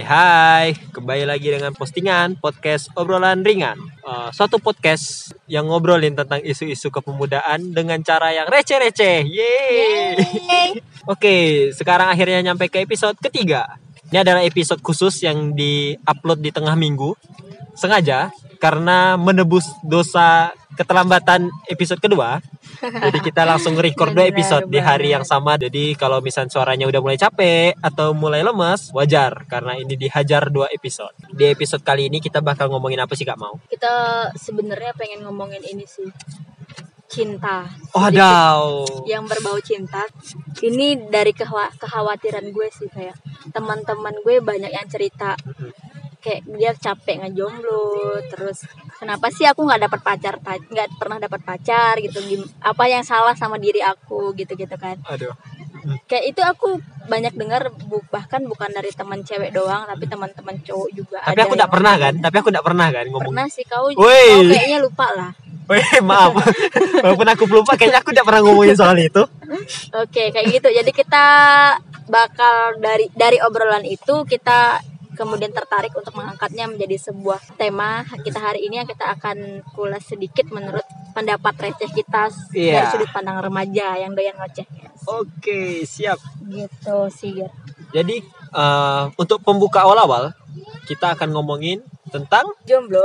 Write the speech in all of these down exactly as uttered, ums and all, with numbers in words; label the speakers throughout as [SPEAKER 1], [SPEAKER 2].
[SPEAKER 1] hai, kembali lagi dengan postingan podcast obrolan ringan. uh, Suatu podcast yang ngobrolin tentang isu-isu kepemudaan dengan cara yang receh-receh. Yeay. Oke, sekarang akhirnya nyampe ke episode ketiga. Ini adalah episode khusus yang di-upload di tengah minggu, sengaja karena menebus dosa keterlambatan episode kedua. Jadi kita langsung record dua episode di hari yang sama. Jadi kalau misalnya suaranya udah mulai capek atau mulai lemes, wajar karena ini dihajar dua episode. Di episode kali ini kita bakal ngomongin apa sih Kak Mau?
[SPEAKER 2] Kita sebenarnya pengen ngomongin ini sih, cinta.
[SPEAKER 1] Oh, adau.
[SPEAKER 2] Yang berbau cinta. Ini dari kekhwa- kekhawatiran gue sih, kayak teman-teman gue banyak yang cerita kayak dia capek ngejomblo, terus kenapa sih aku nggak dapat pacar, nggak pernah dapat pacar gitu, apa yang salah sama diri aku gitu gitu kan.
[SPEAKER 1] Aduh.
[SPEAKER 2] Kayak itu aku banyak dengar, bahkan bukan dari teman cewek doang, tapi teman-teman cowok juga.
[SPEAKER 1] Tapi aku nggak pernah kan, tapi aku nggak pernah kan ngomong.
[SPEAKER 2] Pernah sih kau,
[SPEAKER 1] Wey.
[SPEAKER 2] kau kayaknya lupa lah.
[SPEAKER 1] Weh, maaf. Walaupun aku lupa, kayaknya aku tidak pernah ngomongin soal itu.
[SPEAKER 2] Oke, kayak gitu. Jadi kita bakal dari dari obrolan itu kita kemudian tertarik untuk mengangkatnya menjadi sebuah tema kita hari ini yang kita akan kulas sedikit menurut pendapat receh kita
[SPEAKER 1] yeah.
[SPEAKER 2] dari sudut pandang remaja yang doyan ngoceh.
[SPEAKER 1] Oke, siap.
[SPEAKER 2] Gitu sih.
[SPEAKER 1] Jadi uh, untuk pembuka awal-awal kita akan ngomongin tentang
[SPEAKER 2] jomblo.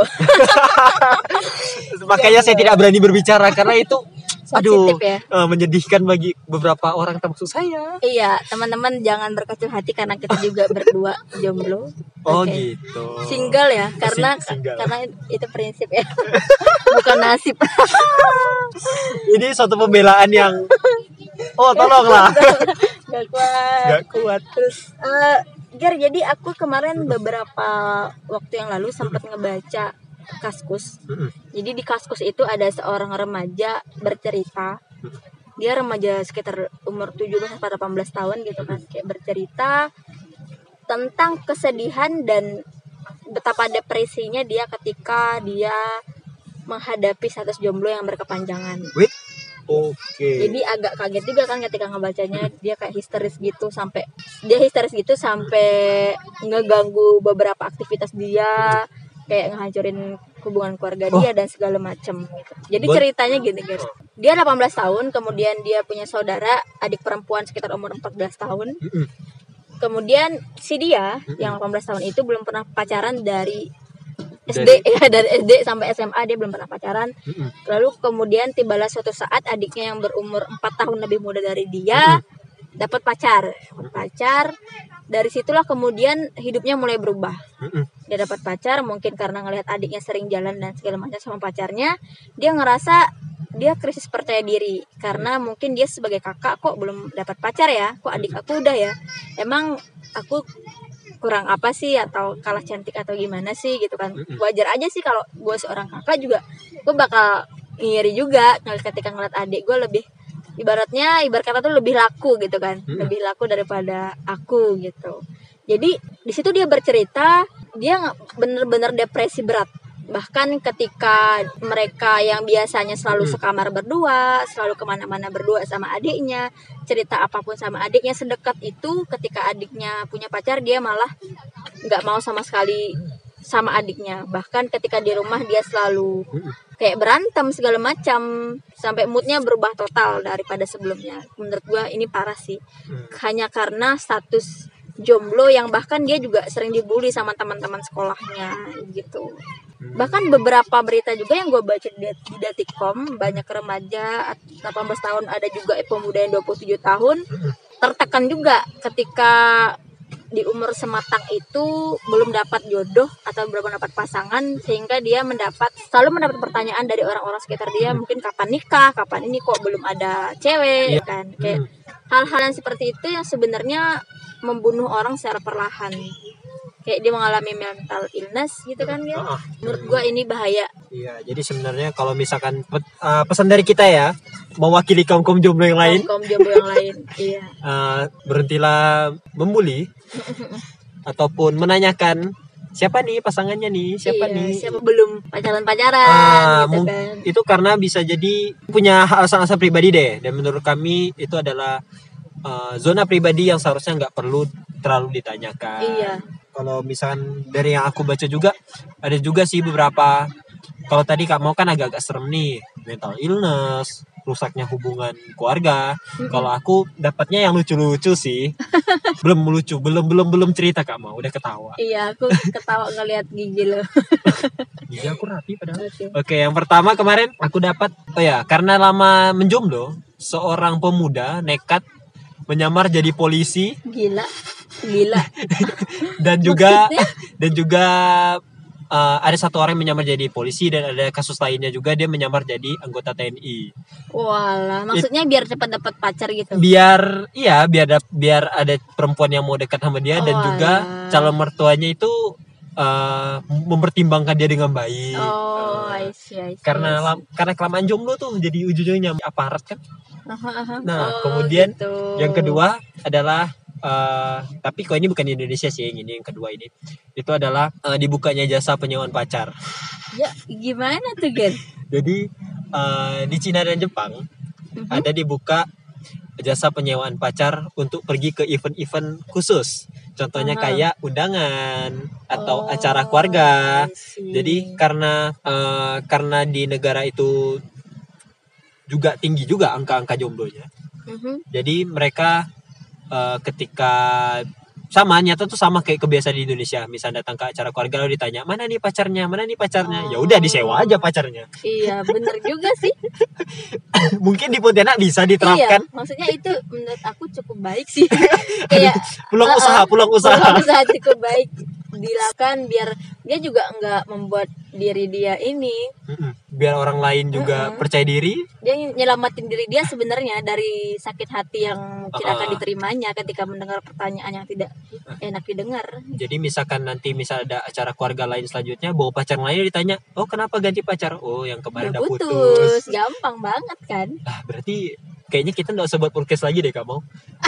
[SPEAKER 1] Makanya jomblo. Saya tidak berani berbicara karena itu aduh
[SPEAKER 2] ya?
[SPEAKER 1] uh, menyedihkan bagi beberapa orang termasuk saya.
[SPEAKER 2] Iya, teman-teman jangan berkecil hati karena kita juga berdua jomblo.
[SPEAKER 1] Oh
[SPEAKER 2] okay.
[SPEAKER 1] gitu.
[SPEAKER 2] Single ya, karena
[SPEAKER 1] Sing-
[SPEAKER 2] karena itu prinsip ya. Bukan nasib.
[SPEAKER 1] Ini suatu pembelaan yang oh tolonglah.
[SPEAKER 2] Gak kuat.
[SPEAKER 1] Gak kuat.
[SPEAKER 2] Terus uh, Ger, jadi aku kemarin beberapa waktu yang lalu sempat ngebaca Kaskus.
[SPEAKER 1] Mm-hmm.
[SPEAKER 2] Jadi di Kaskus itu ada seorang remaja bercerita. Dia remaja sekitar umur tujuh belas sampai delapan belas tahun gitu kan, kayak bercerita tentang kesedihan dan betapa depresinya dia ketika dia menghadapi status jomblo yang berkepanjangan.
[SPEAKER 1] Wait. Oke. Okay.
[SPEAKER 2] Jadi agak kaget juga kan ketika ngebacanya, dia kayak histeris gitu sampai dia histeris gitu sampai ngeganggu beberapa aktivitas dia, kayak ngehancurin hubungan keluarga dia oh. dan segala macam gitu. Jadi But, ceritanya gini guys. Dia delapan belas tahun, kemudian dia punya saudara adik perempuan sekitar umur empat belas tahun. Mm-mm. Kemudian si dia Mm-mm. yang delapan belas tahun itu belum pernah pacaran dari S D dari, ya dari S D sampai S M A dia belum pernah pacaran. Mm-mm. Lalu kemudian tibalah suatu saat adiknya yang berumur empat tahun lebih muda dari dia Mm-mm. dapat pacar, dapat pacar. Dari situlah kemudian hidupnya mulai berubah. Mm-mm. Dia dapat pacar mungkin karena ngelihat adiknya sering jalan dan segala macam sama pacarnya, dia ngerasa dia krisis percaya diri karena mungkin dia sebagai kakak kok belum dapat pacar ya, kok adik aku udah ya. Emang aku kurang apa sih atau kalah cantik atau gimana sih gitu kan. Wajar aja sih kalau gue seorang kakak juga gue bakal ngiri juga ketika ngeliat adik gue lebih ibaratnya ibarat kata tuh lebih laku gitu kan, lebih laku daripada aku gitu. Jadi di situ dia bercerita dia bener-bener depresi berat. Bahkan ketika mereka yang biasanya selalu sekamar berdua, selalu kemana-mana berdua sama adiknya, cerita apapun sama adiknya sedekat itu, ketika adiknya punya pacar dia malah nggak mau sama sekali sama adiknya. Bahkan ketika di rumah dia selalu kayak berantem segala macam sampai moodnya berubah total daripada sebelumnya. Menurut gue ini parah sih. Hanya karena status jomblo yang bahkan dia juga sering dibully sama teman-teman sekolahnya gitu. Bahkan beberapa berita juga yang gue baca di, di Detikcom, banyak remaja delapan belas tahun, ada juga pemuda yang dua puluh tujuh tahun tertekan juga ketika di umur sematang itu belum dapat jodoh atau belum dapat pasangan, sehingga dia mendapat selalu mendapat pertanyaan dari orang-orang sekitar dia, mungkin kapan nikah, kapan ini kok belum ada cewek, yeah. kan kayak hal-hal yang seperti itu yang sebenarnya membunuh orang secara perlahan, kayak dia mengalami mental illness gitu kan ya. Menurut gue ini bahaya.
[SPEAKER 1] Iya, jadi sebenarnya kalau misalkan uh, pesan dari kita ya, mewakili kaum-kaum jomblo yang lain.
[SPEAKER 2] Kaum jomblo yang lain, iya.
[SPEAKER 1] Uh, berhentilah membuli ataupun menanyakan siapa nih pasangannya nih, siapa
[SPEAKER 2] iya,
[SPEAKER 1] nih.
[SPEAKER 2] Siapa belum pacaran-pacaran
[SPEAKER 1] uh,
[SPEAKER 2] gitu
[SPEAKER 1] mung-
[SPEAKER 2] kan.
[SPEAKER 1] Itu karena bisa jadi punya alasan-alasan pribadi deh, dan menurut kami itu adalah uh, zona pribadi yang seharusnya nggak perlu terlalu ditanyakan.
[SPEAKER 2] Iya.
[SPEAKER 1] Kalau misalkan dari yang aku baca juga ada juga sih beberapa. Kalau tadi Kak mau kan agak-agak serem nih, mental illness, rusaknya hubungan keluarga.
[SPEAKER 2] Mm-mm.
[SPEAKER 1] Kalau aku dapatnya yang lucu-lucu sih. belum lucu, belum belum belum cerita Kak mau, udah ketawa.
[SPEAKER 2] Iya, aku ketawa ngelihat gigi lo.
[SPEAKER 1] Gigi aku rapi padahal.
[SPEAKER 2] Oke.
[SPEAKER 1] Oke, yang pertama kemarin aku dapat, oh ya, karena lama menjomblo, seorang pemuda nekat menyamar jadi polisi
[SPEAKER 2] Gila, gila.
[SPEAKER 1] dan juga
[SPEAKER 2] Maksudnya?
[SPEAKER 1] dan juga uh, ada satu orang yang menyamar jadi polisi dan ada kasus lainnya juga dia menyamar jadi anggota T N I.
[SPEAKER 2] Walah, maksudnya biar cepat dapat pacar gitu.
[SPEAKER 1] Biar iya, biar dap- biar ada perempuan yang mau dekat sama dia dan
[SPEAKER 2] Oh,
[SPEAKER 1] juga
[SPEAKER 2] alah.
[SPEAKER 1] calon mertuanya itu uh, mempertimbangkan dia dengan baik.
[SPEAKER 2] Oh,
[SPEAKER 1] Uh,
[SPEAKER 2] I see, I see,
[SPEAKER 1] karena
[SPEAKER 2] I see.
[SPEAKER 1] lam- karena kelamaan jomblo tuh jadi ujung-ujungnya aparat kan.
[SPEAKER 2] Aha, aha.
[SPEAKER 1] Nah,
[SPEAKER 2] Oh,
[SPEAKER 1] kemudian
[SPEAKER 2] gitu.
[SPEAKER 1] yang kedua adalah uh, tapi kok ini bukan di Indonesia sih, yang ini yang kedua ini. Itu adalah uh, dibukanya jasa penyewaan pacar.
[SPEAKER 2] Ya, gimana tuh, Gen?
[SPEAKER 1] Jadi uh, di Cina dan Jepang
[SPEAKER 2] Mhm.
[SPEAKER 1] ada dibuka jasa penyewaan pacar untuk pergi ke event-event khusus. Contohnya
[SPEAKER 2] Aha.
[SPEAKER 1] kayak undangan atau
[SPEAKER 2] Oh,
[SPEAKER 1] acara keluarga.
[SPEAKER 2] I see.
[SPEAKER 1] Jadi karena uh, karena di negara itu juga tinggi juga angka-angka jomblonya.
[SPEAKER 2] Mhm.
[SPEAKER 1] Jadi mereka uh, ketika sama nyata tuh sama kayak kebiasaan di Indonesia. Misal datang ke acara keluarga lalu ditanya, "Mana nih pacarnya? Mana nih pacarnya?"
[SPEAKER 2] Oh.
[SPEAKER 1] Ya udah disewa aja pacarnya.
[SPEAKER 2] Iya, bener juga sih.
[SPEAKER 1] Mungkin di Pontianak bisa diterapkan.
[SPEAKER 2] Iya, maksudnya itu menurut aku cukup baik sih. Kayak
[SPEAKER 1] Pulang
[SPEAKER 2] uh-uh,
[SPEAKER 1] usaha, pulang usaha.
[SPEAKER 2] pulang usaha cukup baik dilakukan biar dia juga nggak membuat diri dia ini,
[SPEAKER 1] Mm-mm. Biar orang lain juga
[SPEAKER 2] Mm-mm.
[SPEAKER 1] percaya diri.
[SPEAKER 2] dia nyelamatin diri dia sebenarnya dari sakit hati yang mungkin
[SPEAKER 1] Uh-uh.
[SPEAKER 2] akan diterimanya ketika mendengar pertanyaan yang tidak enak didengar.
[SPEAKER 1] Jadi misalkan nanti misal ada acara keluarga lain selanjutnya, bawa pacar lain ditanya, "Oh, kenapa ganti pacar?" "Oh, yang kemarin
[SPEAKER 2] Udah
[SPEAKER 1] udah
[SPEAKER 2] putus.
[SPEAKER 1] putus."
[SPEAKER 2] Gampang banget kan?
[SPEAKER 1] Ah, berarti kayaknya kita nggak usah buat podcast lagi deh, Kak Mau.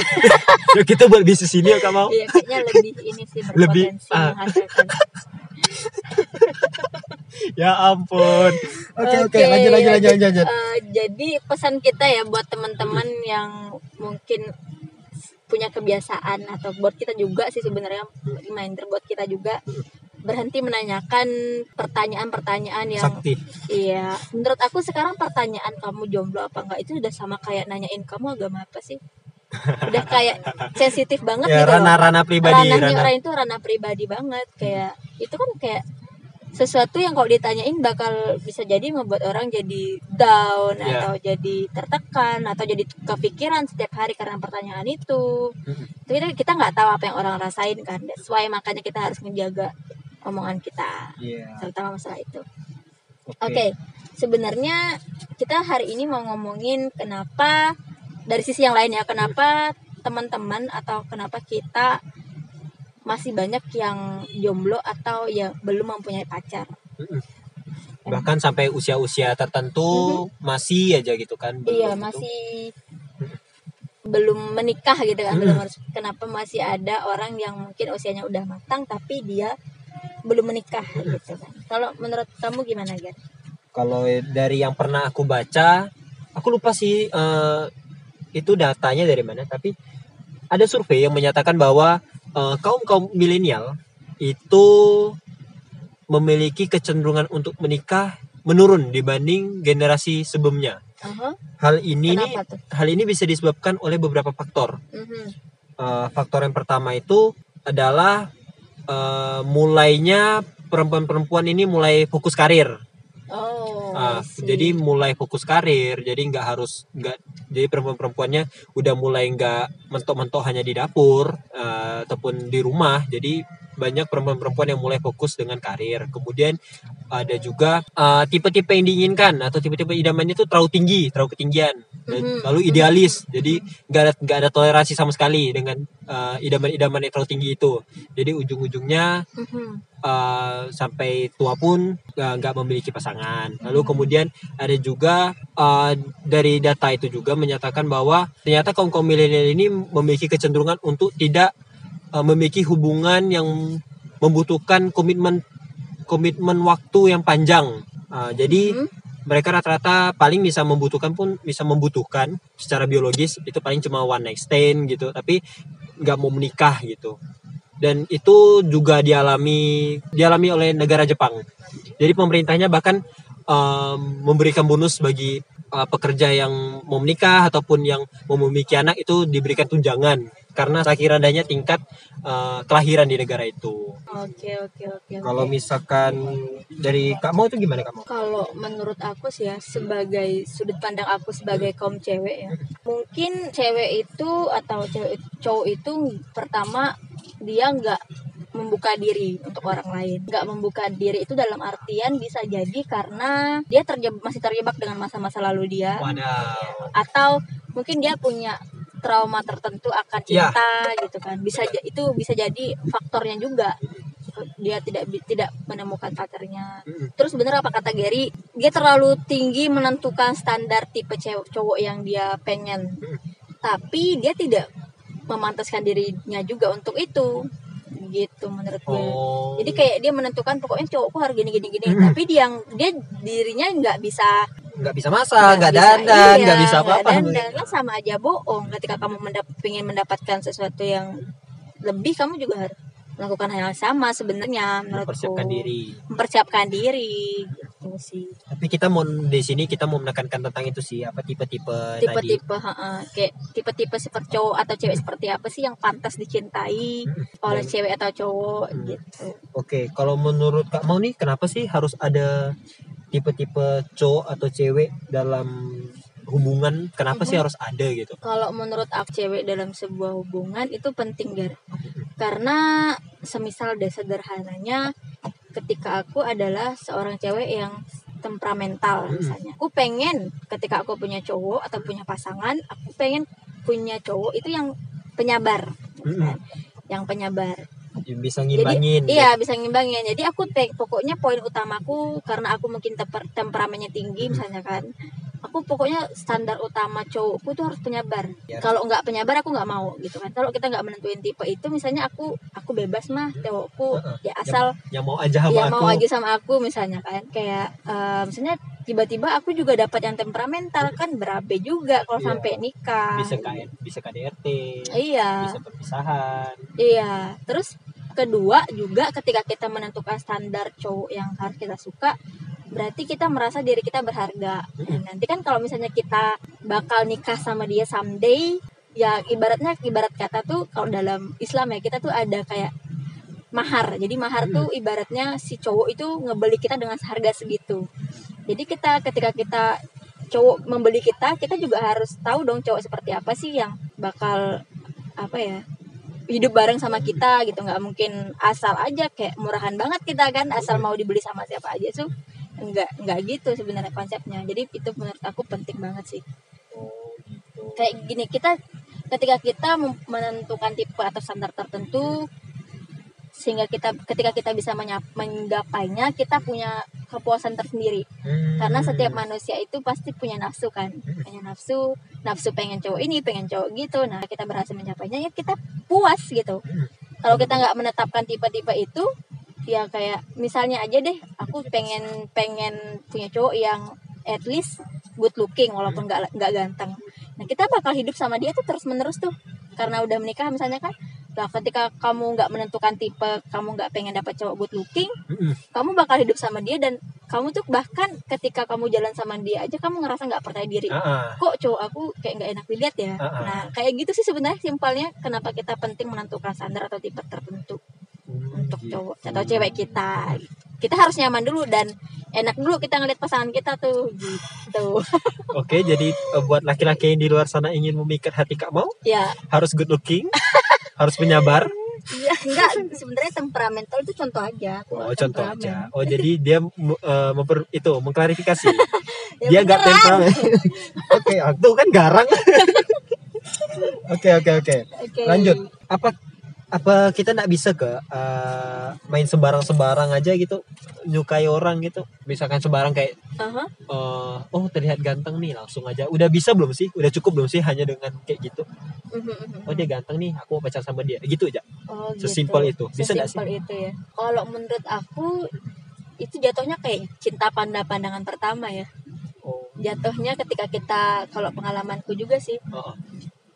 [SPEAKER 1] Yuk kita buat bisnis ini ya, Kak Mau.
[SPEAKER 2] Iya, kayaknya lebih ini sih
[SPEAKER 1] Lebih,
[SPEAKER 2] berpotensi
[SPEAKER 1] ah.
[SPEAKER 2] menghasilkan.
[SPEAKER 1] Ya ampun. Oke, oke,
[SPEAKER 2] Oke,
[SPEAKER 1] lanjut lanjut lanjut lanjut.
[SPEAKER 2] Eh, jadi pesan kita ya buat teman-teman yang mungkin punya kebiasaan atau buat kita juga sih sebenarnya reminder buat kita juga berhenti menanyakan pertanyaan-pertanyaan yang
[SPEAKER 1] Sakti.
[SPEAKER 2] iya menurut aku sekarang pertanyaan kamu jomblo apa enggak itu udah sama kayak nanyain kamu agama apa sih, udah kayak sensitif banget
[SPEAKER 1] Ya,
[SPEAKER 2] gitu loh.
[SPEAKER 1] ranah-ranah pribadi,
[SPEAKER 2] Ranahnya
[SPEAKER 1] ranah.
[SPEAKER 2] orang itu ranah pribadi banget, kayak itu kan kayak sesuatu yang kalau ditanyain bakal bisa jadi membuat orang jadi down
[SPEAKER 1] Ya.
[SPEAKER 2] atau jadi tertekan atau jadi kepikiran setiap hari karena pertanyaan itu.
[SPEAKER 1] Mm-mm.
[SPEAKER 2] Tapi kita nggak tahu apa yang orang rasain kan, that's why makanya kita harus menjaga omongan kita
[SPEAKER 1] Iya.
[SPEAKER 2] terutama masalah itu.
[SPEAKER 1] Oke.
[SPEAKER 2] Oke, sebenarnya kita hari ini mau ngomongin kenapa dari sisi yang lain ya, kenapa teman-teman atau kenapa kita masih banyak yang jomblo atau yang belum mempunyai pacar.
[SPEAKER 1] Mm-mm. Bahkan sampai usia-usia tertentu masih aja gitu kan. belum
[SPEAKER 2] Iya,
[SPEAKER 1] gitu.
[SPEAKER 2] masih belum menikah gitu kan,
[SPEAKER 1] Mm-mm.
[SPEAKER 2] belum harus. Kenapa masih ada orang yang mungkin usianya udah matang tapi dia belum menikah gitu kan. Kalau menurut kamu gimana, Gan?
[SPEAKER 1] Kalau dari yang pernah aku baca, aku lupa sih eh, itu datanya dari mana, tapi ada survei yang menyatakan bahwa eh, kaum kaum milenial itu memiliki kecenderungan untuk menikah menurun dibanding generasi sebelumnya.
[SPEAKER 2] Aha,
[SPEAKER 1] Hal ini nih,
[SPEAKER 2] kenapa tuh?
[SPEAKER 1] hal ini bisa disebabkan oleh beberapa faktor.
[SPEAKER 2] Mhm.
[SPEAKER 1] Eh, faktor yang pertama itu adalah eh, mulainya perempuan-perempuan ini mulai fokus karir.
[SPEAKER 2] Oh,
[SPEAKER 1] Ah,
[SPEAKER 2] I see.
[SPEAKER 1] jadi mulai fokus karir, jadi nggak harus nggak jadi perempuan-perempuannya udah mulai nggak mentok-mentok hanya di dapur eh, ataupun di rumah. Jadi banyak perempuan-perempuan yang mulai fokus dengan karir. Kemudian ada juga eh, tipe-tipe yang diinginkan atau tipe-tipe idamannya itu terlalu tinggi, terlalu ketinggian, dan
[SPEAKER 2] Mhm.
[SPEAKER 1] lalu idealis. Jadi nggak ada nggak ada toleransi sama sekali dengan eh, idaman-idaman yang terlalu tinggi itu. Jadi ujung-ujungnya
[SPEAKER 2] Mhm.
[SPEAKER 1] Uh, sampai tua pun uh, nggak memiliki pasangan. Lalu kemudian ada juga uh, dari data itu juga menyatakan bahwa ternyata kaum kaum milenial ini memiliki kecenderungan untuk tidak uh, memiliki hubungan yang membutuhkan komitmen komitmen waktu yang panjang. Uh, jadi
[SPEAKER 2] Mhm.
[SPEAKER 1] mereka rata-rata paling bisa membutuhkan pun bisa membutuhkan secara biologis itu paling cuma one night stand gitu, tapi nggak mau menikah gitu. dan itu juga dialami dialami oleh negara Jepang. Jadi pemerintahnya bahkan um, memberikan bonus bagi uh, pekerja yang mau menikah ataupun yang mau memiliki anak, itu diberikan tunjangan karena saking rendahnya tingkat uh, kelahiran di negara itu.
[SPEAKER 2] Oke oke oke.
[SPEAKER 1] Kalau
[SPEAKER 2] oke.
[SPEAKER 1] misalkan dari kamu itu gimana kamu?
[SPEAKER 2] Kalau menurut aku sih ya, sebagai sudut pandang aku sebagai kaum cewek ya, mungkin cewek itu atau cewek cowok itu pertama dia nggak membuka diri untuk orang lain. Nggak membuka diri itu dalam artian bisa jadi karena dia terjebak, masih terjebak dengan masa-masa lalu dia.
[SPEAKER 1] Wadaw.
[SPEAKER 2] Atau mungkin dia punya trauma tertentu akan
[SPEAKER 1] Ya.
[SPEAKER 2] cinta gitu kan. Bisa ja- itu bisa jadi faktornya juga. Dia tidak bi- tidak menemukan pacarnya.
[SPEAKER 1] Mm-mm.
[SPEAKER 2] Terus bener apa kata Gary, dia terlalu tinggi menentukan standar tipe cewek cowok yang dia pengen. Tapi dia tidak memantaskan dirinya juga untuk itu. Gitu menurut gue.
[SPEAKER 1] Oh.
[SPEAKER 2] Jadi kayak dia menentukan pokoknya cowokku harus gini gini gini,
[SPEAKER 1] Mm.
[SPEAKER 2] tapi dia yang dia dirinya nggak bisa
[SPEAKER 1] nggak bisa masak, nggak
[SPEAKER 2] bisa,
[SPEAKER 1] dandan,
[SPEAKER 2] iya,
[SPEAKER 1] nggak bisa
[SPEAKER 2] nggak
[SPEAKER 1] apa-apa.
[SPEAKER 2] dandan. Kan sama aja bohong. Ketika kamu mendap- ingin mendapatkan sesuatu yang lebih, kamu juga harus melakukan hal yang sama sebenarnya menurutku.
[SPEAKER 1] Mempersiapkan diri.
[SPEAKER 2] Mempersiapkan diri gitu sih.
[SPEAKER 1] Tapi kita mau di sini kita mau menekankan tentang itu sih, apa tipe-tipe tadi.
[SPEAKER 2] Tipe-tipe heeh, kayak tipe-tipe seperti cowok atau cewek seperti apa sih yang pantas dicintai oleh
[SPEAKER 1] Dan-
[SPEAKER 2] cewek atau cowok
[SPEAKER 1] Hmm.
[SPEAKER 2] gitu.
[SPEAKER 1] Oke, kalau menurut Kak Mau nih, kenapa sih harus ada tipe-tipe cowok atau cewek dalam hubungan? Kenapa sih
[SPEAKER 2] Mhm.
[SPEAKER 1] harus ada gitu?
[SPEAKER 2] Kalau menurut aku cewek dalam sebuah hubungan itu penting, Gar. Karena semisal deh sederhananya, ketika aku adalah seorang cewek yang temperamental
[SPEAKER 1] Mm-mm.
[SPEAKER 2] misalnya, aku pengen ketika aku punya cowok atau punya pasangan, aku pengen punya cowok itu yang penyabar, misalnya. Yang penyabar.
[SPEAKER 1] Bisa
[SPEAKER 2] Jadi
[SPEAKER 1] ngimbangin.
[SPEAKER 2] iya bisa ngimbangin. Jadi aku te- pokoknya poin utamaku karena aku mungkin temper- temperamennya tinggi misalnya kan. Aku pokoknya standar utama cowokku tuh harus penyabar.
[SPEAKER 1] Ya.
[SPEAKER 2] Kalau nggak penyabar aku nggak mau gitu kan. Kalau kita nggak menentuin tipe itu, misalnya aku aku bebas mah cowokku
[SPEAKER 1] Uh-uh.
[SPEAKER 2] ya asal
[SPEAKER 1] Yang mau aja sama
[SPEAKER 2] ya
[SPEAKER 1] aku.
[SPEAKER 2] mau aja sama aku misalnya kan. Kayak eh, misalnya tiba-tiba aku juga dapat yang temperamental kan berabe juga kalau
[SPEAKER 1] Iya.
[SPEAKER 2] sampai nikah.
[SPEAKER 1] Bisa K N, bisa K D R T.
[SPEAKER 2] Iya.
[SPEAKER 1] Bisa perpisahan.
[SPEAKER 2] Iya, terus kedua juga ketika kita menentukan standar cowok yang harus kita suka, berarti kita merasa diri kita berharga. Nah, nanti kan kalau misalnya kita bakal nikah sama dia someday, ya ibaratnya ibarat kata tuh kalau dalam Islam ya kita tuh ada kayak mahar. Jadi mahar tuh ibaratnya si cowok itu ngebeli kita dengan harga segitu. Jadi kita ketika kita cowok membeli kita, kita juga harus tahu dong cowok seperti apa sih yang bakal apa ya hidup bareng sama kita gitu. Nggak mungkin asal aja kayak murahan banget kita kan asal mau dibeli sama siapa aja tuh nggak nggak gitu sebenarnya konsepnya. Jadi itu menurut aku penting banget sih.
[SPEAKER 1] Oh, gitu.
[SPEAKER 2] Kayak gini, kita ketika kita mem- menentukan tipe atau standar tertentu sehingga kita ketika kita bisa menyap- menggapainya, kita punya kepuasan tersendiri.
[SPEAKER 1] Hmm.
[SPEAKER 2] Karena setiap manusia itu pasti punya nafsu kan, punya nafsu, nafsu pengen cowok ini, pengen cowok gitu. Nah kita berhasil mencapainya, ya kita puas gitu. Kalau kita nggak menetapkan tipe-tipe itu, ya kayak misalnya aja deh, aku pengen pengen punya cowok yang at least good looking walaupun nggak nggak ganteng. Nah kita bakal hidup sama dia tuh terus menerus tuh, karena udah menikah misalnya kan. Nah ketika kamu nggak menentukan tipe, kamu nggak pengen dapat cowok good looking,
[SPEAKER 1] Mm-mm.
[SPEAKER 2] kamu bakal hidup sama dia dan kamu tuh bahkan ketika kamu jalan sama dia aja kamu ngerasa nggak percaya diri.
[SPEAKER 1] Ah-ah.
[SPEAKER 2] Kok cowok aku kayak nggak enak dilihat ya.
[SPEAKER 1] Uh-uh.
[SPEAKER 2] Nah kayak gitu sih sebenarnya simpelnya kenapa kita penting menentukan standar atau tipe tertentu untuk cowok atau cewek kita. Kita harus nyaman dulu dan enak dulu kita ngeliat pasangan kita tuh gitu.
[SPEAKER 1] Oke, jadi eh, buat laki-laki yang di luar sana ingin memikat hati Kak Mau,
[SPEAKER 2] Ya,
[SPEAKER 1] harus good looking, harus penyabar.
[SPEAKER 2] ya enggak sebenarnya temperamental itu contoh aja.
[SPEAKER 1] Oh, contoh
[SPEAKER 2] Temperamen.
[SPEAKER 1] aja. Oh, jadi dia uh, memper, itu mengklarifikasi.
[SPEAKER 2] Ya,
[SPEAKER 1] Dia nggak
[SPEAKER 2] beneran.
[SPEAKER 1] temperamen. Oke, aku kan garang. Oke, oke, oke.
[SPEAKER 2] Oke.
[SPEAKER 1] Lanjut. Apa apa kita nggak bisa ke uh, main sembarang-sembarang aja gitu, nyukai orang gitu. Misalkan sembarang kayak
[SPEAKER 2] Aha.
[SPEAKER 1] uh, oh terlihat ganteng nih, langsung aja. Udah bisa belum sih? Udah cukup belum sih hanya dengan kayak gitu?
[SPEAKER 2] Mhm, mhm.
[SPEAKER 1] Oh dia ganteng nih, aku mau pacar sama dia. Gitu aja.
[SPEAKER 2] Oh, gitu.
[SPEAKER 1] Sesimpel itu. Bisa nggak sih?
[SPEAKER 2] Sesimpel itu ya. Kalau menurut aku itu jatuhnya kayak cinta pada pandangan pertama ya.
[SPEAKER 1] Oh.
[SPEAKER 2] Jatuhnya ketika kita, kalau pengalamanku juga sih,
[SPEAKER 1] Oh, oh.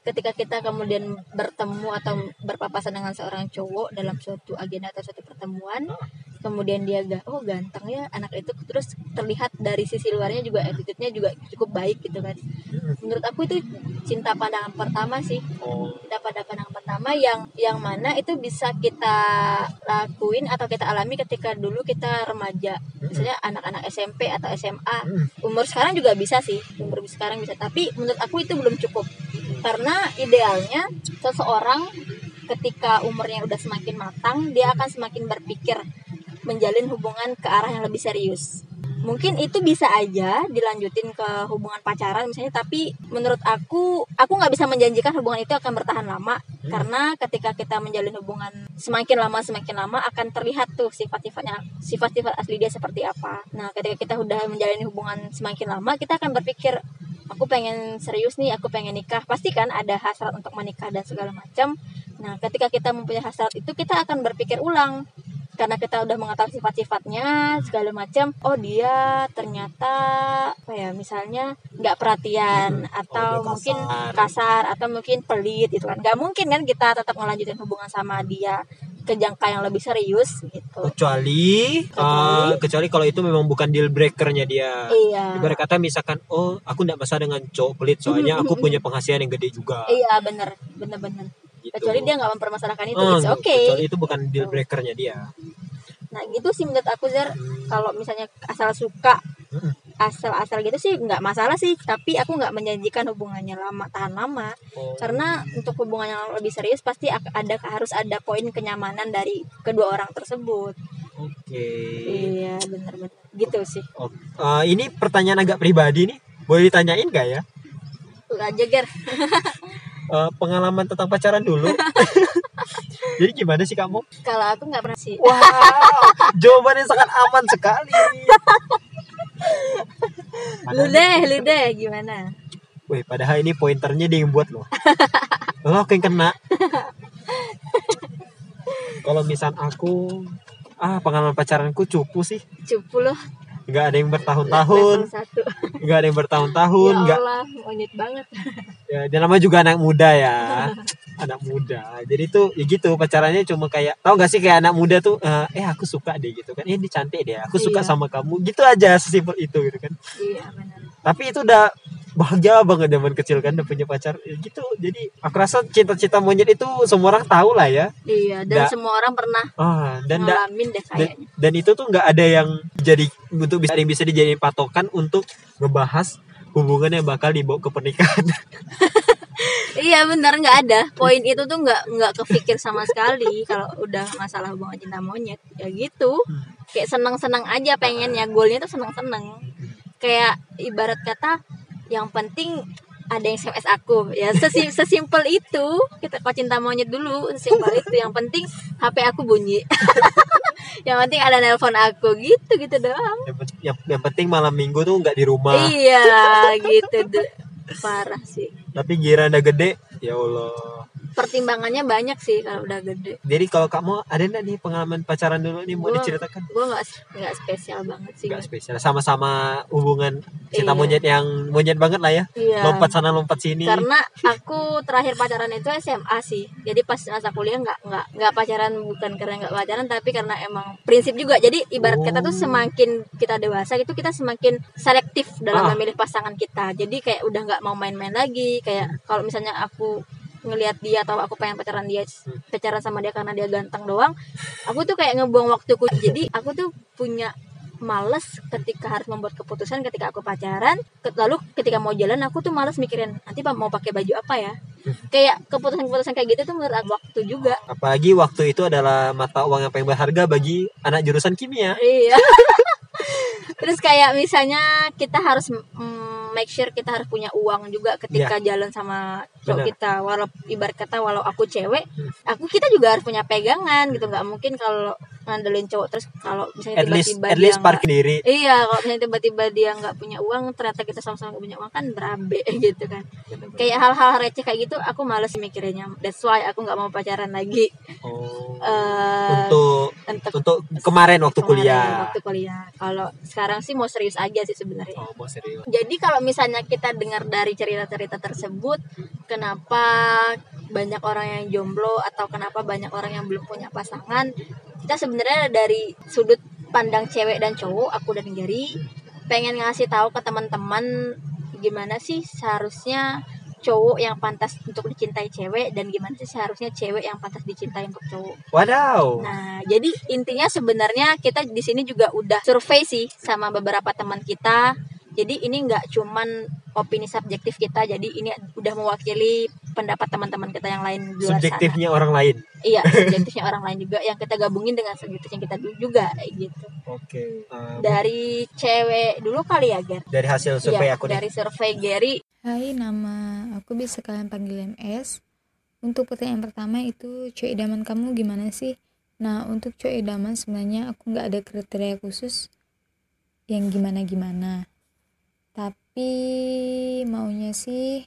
[SPEAKER 2] ketika kita kemudian bertemu atau berpapasan dengan seorang cowok dalam suatu agenda atau suatu pertemuan, kemudian dia ga, oh ganteng ya anak itu, terus terlihat dari sisi luarnya juga attitude-nya juga cukup baik gitu kan. Menurut aku itu cinta pandangan pertama sih. Cinta pada pandangan pertama yang yang mana itu bisa kita lakuin atau kita alami ketika dulu kita remaja. Misalnya anak-anak S M P atau S M A. Umur sekarang juga bisa sih. Umur sekarang bisa, tapi menurut aku itu belum cukup. Karena idealnya seseorang ketika umurnya udah semakin matang, dia akan semakin berpikir menjalin hubungan ke arah yang lebih serius. Mungkin itu bisa aja dilanjutin ke hubungan pacaran misalnya, tapi menurut aku aku nggak bisa menjanjikan hubungan itu akan bertahan lama. hmm. Karena ketika kita menjalin hubungan semakin lama semakin lama akan terlihat tuh sifat-sifatnya, sifat-sifat asli dia seperti apa. Nah ketika kita udah menjalin hubungan semakin lama, kita akan berpikir aku pengen serius nih, aku pengen nikah. Pasti kan ada hasrat untuk menikah dan segala macam. Nah ketika kita mempunyai hasrat itu, kita akan berpikir ulang karena kita udah mengetahui sifat-sifatnya segala macam. Oh dia ternyata apa ya, misalnya nggak perhatian, atau oh, mungkin kasar, atau mungkin pelit gitu kan. Nggak mungkin kan kita tetap ngelanjutin hubungan sama dia ke jangka yang lebih serius gitu.
[SPEAKER 1] Kecuali kecuali, uh, kecuali kalau itu memang bukan deal breakernya dia.
[SPEAKER 2] Iya.
[SPEAKER 1] Ibarat kata misalkan, oh aku nggak masalah dengan cowok pelit soalnya aku punya penghasilan yang gede juga.
[SPEAKER 2] Iya benar, benar-benar. Gitu. Kecuali dia nggak mempermasalahkan itu,
[SPEAKER 1] oh,
[SPEAKER 2] it's okay.
[SPEAKER 1] Kecuali itu bukan deal breakernya dia.
[SPEAKER 2] Nah gitu sih menurut aku Zer. Hmm. Kalau misalnya asal suka, hmm. asal-asal gitu sih nggak masalah sih. Tapi aku nggak menjanjikan hubungannya lama, tahan lama. Oh. Karena untuk hubungan yang lebih serius pasti ada harus ada poin kenyamanan dari kedua orang tersebut.
[SPEAKER 1] Oke. Okay.
[SPEAKER 2] Iya benar-benar gitu sih.
[SPEAKER 1] Oh. Uh, ini pertanyaan agak pribadi nih, boleh ditanyain nggak ya?
[SPEAKER 2] Tuh aja Ger.
[SPEAKER 1] Uh, pengalaman tentang pacaran dulu. Jadi gimana sih kamu?
[SPEAKER 2] Kalau aku nggak pernah sih.
[SPEAKER 1] Wow, jawabannya sangat aman sekali.
[SPEAKER 2] Lu deh, lu deh gimana?
[SPEAKER 1] Wih, padahal ini pointernya dia yang buat loh. Lo yang kena. Kalau misal aku, ah pengalaman pacaranku cupu sih.
[SPEAKER 2] Cupu loh.
[SPEAKER 1] Nggak ada yang bertahun-tahun, nggak ada yang bertahun-tahun,
[SPEAKER 2] ya
[SPEAKER 1] nggak.
[SPEAKER 2] Allah, monyet banget.
[SPEAKER 1] Ya, dia namanya juga anak muda ya, anak muda. Jadi tuh, ya gitu pacarannya cuma kayak, tau gak sih kayak anak muda tuh, uh, eh aku suka deh gitu kan, eh dia cantik deh, aku suka
[SPEAKER 2] iya.
[SPEAKER 1] sama kamu, gitu aja sesimpel itu gitu kan.
[SPEAKER 2] Iya benar.
[SPEAKER 1] Tapi itu udah bahagia banget zaman kecil kan udah punya pacar, ya gitu. Jadi aku rasa cita-cita monyet itu semua orang tahu lah ya.
[SPEAKER 2] Iya, dan da- semua orang pernah
[SPEAKER 1] oh, dan
[SPEAKER 2] ngalamin deh kayaknya.
[SPEAKER 1] Dan, dan itu tuh nggak ada yang jadi untuk bisa yang bisa dijadiin patokan untuk ngebahas hubungan yang bakal dibawa ke pernikahan.
[SPEAKER 2] Iya benar, nggak ada poin itu tuh nggak nggak kepikir sama sekali kalau udah masalah hubungan cinta monyet ya gitu. Kayak seneng-seneng aja pengennya, goalnya tuh seneng-seneng. Kayak ibarat kata yang penting ada yang S M S aku ya, sesim- sesimpel itu. Kita kok cinta monyet dulu sesimpel itu. Yang penting H P aku bunyi. Yang penting ada nelpon aku gitu gitu doang.
[SPEAKER 1] Yang, yang, yang penting malam minggu tuh nggak di rumah.
[SPEAKER 2] Iya gitu deh. Parah sih.
[SPEAKER 1] Tapi gira udah gede, ya Allah.
[SPEAKER 2] Pertimbangannya banyak sih kalau udah gede.
[SPEAKER 1] Jadi kalau kamu ada nggak nih pengalaman pacaran dulu nih mau
[SPEAKER 2] gua,
[SPEAKER 1] diceritakan?
[SPEAKER 2] Gue nggak nggak spesial banget sih.
[SPEAKER 1] Nggak spesial, sama-sama hubungan cinta
[SPEAKER 2] iya.
[SPEAKER 1] monyet yang monyet banget lah ya.
[SPEAKER 2] Iya.
[SPEAKER 1] Lompat sana lompat sini.
[SPEAKER 2] Karena aku terakhir pacaran itu S M A sih. Jadi pas masa kuliah nggak nggak nggak pacaran, bukan karena nggak pacaran, tapi karena emang prinsip juga. Jadi ibarat oh. kata tuh semakin kita dewasa gitu kita semakin selektif dalam ah. memilih pasangan kita. Jadi kayak udah nggak mau main-main lagi. Kayak kalau misalnya aku ngelihat dia atau aku pengen pacaran dia pacaran sama dia karena dia ganteng doang, aku tuh kayak ngebuang waktuku. Jadi aku tuh punya males ketika harus membuat keputusan ketika aku pacaran. Lalu ketika mau jalan aku tuh males mikirin nanti mau pakai baju apa ya. Kayak keputusan-keputusan kayak gitu tuh menurut aku waktu juga.
[SPEAKER 1] Apalagi waktu itu adalah mata uang yang paling berharga bagi anak jurusan kimia.
[SPEAKER 2] Iya. Terus kayak misalnya kita harus mm, make sure kita harus punya uang juga ketika ya. jalan sama cowok kita. Walau ibarat kata walau aku cewek, aku kita juga harus punya pegangan gitu. Nggak mungkin kalau ngandelin cowok, terus kalau misalnya
[SPEAKER 1] At least
[SPEAKER 2] tiba-tiba
[SPEAKER 1] at
[SPEAKER 2] dia
[SPEAKER 1] least
[SPEAKER 2] nggak-
[SPEAKER 1] parkir diri.
[SPEAKER 2] iya kalau misalnya tiba-tiba dia nggak punya uang, ternyata kita sama-sama nggak punya uang, kan berabe gitu kan. Kayak hal-hal receh kayak gitu aku males mikirnya, that's why aku nggak mau pacaran lagi.
[SPEAKER 1] Oh.
[SPEAKER 2] Eh,
[SPEAKER 1] untuk
[SPEAKER 2] untuk
[SPEAKER 1] untuk kemarin waktu
[SPEAKER 2] kemarin,
[SPEAKER 1] kuliah.
[SPEAKER 2] waktu kuliah. Kalau sekarang sih mau serius aja sih sebenarnya.
[SPEAKER 1] Oh, mau serius.
[SPEAKER 2] Jadi kalau misalnya kita dengar dari cerita-cerita tersebut, kenapa banyak orang yang jomblo atau kenapa banyak orang yang belum punya pasangan, kita sebenarnya dari sudut pandang cewek dan cowok, aku dan Gary pengen ngasih tahu ke teman-teman gimana sih seharusnya cowok yang pantas untuk dicintai cewek dan gimana sih seharusnya cewek yang pantas dicintai untuk cowok.
[SPEAKER 1] Wadaw.
[SPEAKER 2] Nah, jadi intinya sebenarnya kita di sini juga udah survei sih sama beberapa teman kita. Jadi ini nggak cuman opini subjektif kita, jadi ini udah mewakili pendapat teman-teman kita yang lain di luar
[SPEAKER 1] Subjektifnya
[SPEAKER 2] sana.
[SPEAKER 1] orang lain.
[SPEAKER 2] Iya, subjektifnya orang lain juga yang kita gabungin dengan subjektifnya kita dulu juga kayak gitu.
[SPEAKER 1] Oke. Uh,
[SPEAKER 2] Dari cewek dulu kali ya, Ger?
[SPEAKER 1] dari hasil survei
[SPEAKER 2] Iya,
[SPEAKER 1] aku nih.
[SPEAKER 2] dari survei Gary.
[SPEAKER 3] Hai, nama aku bisa kalian panggil M S. Untuk pertanyaan pertama itu, cowok idaman kamu gimana sih? Nah, untuk cowok idaman sebenarnya aku nggak ada kriteria khusus yang gimana-gimana. Tapi maunya sih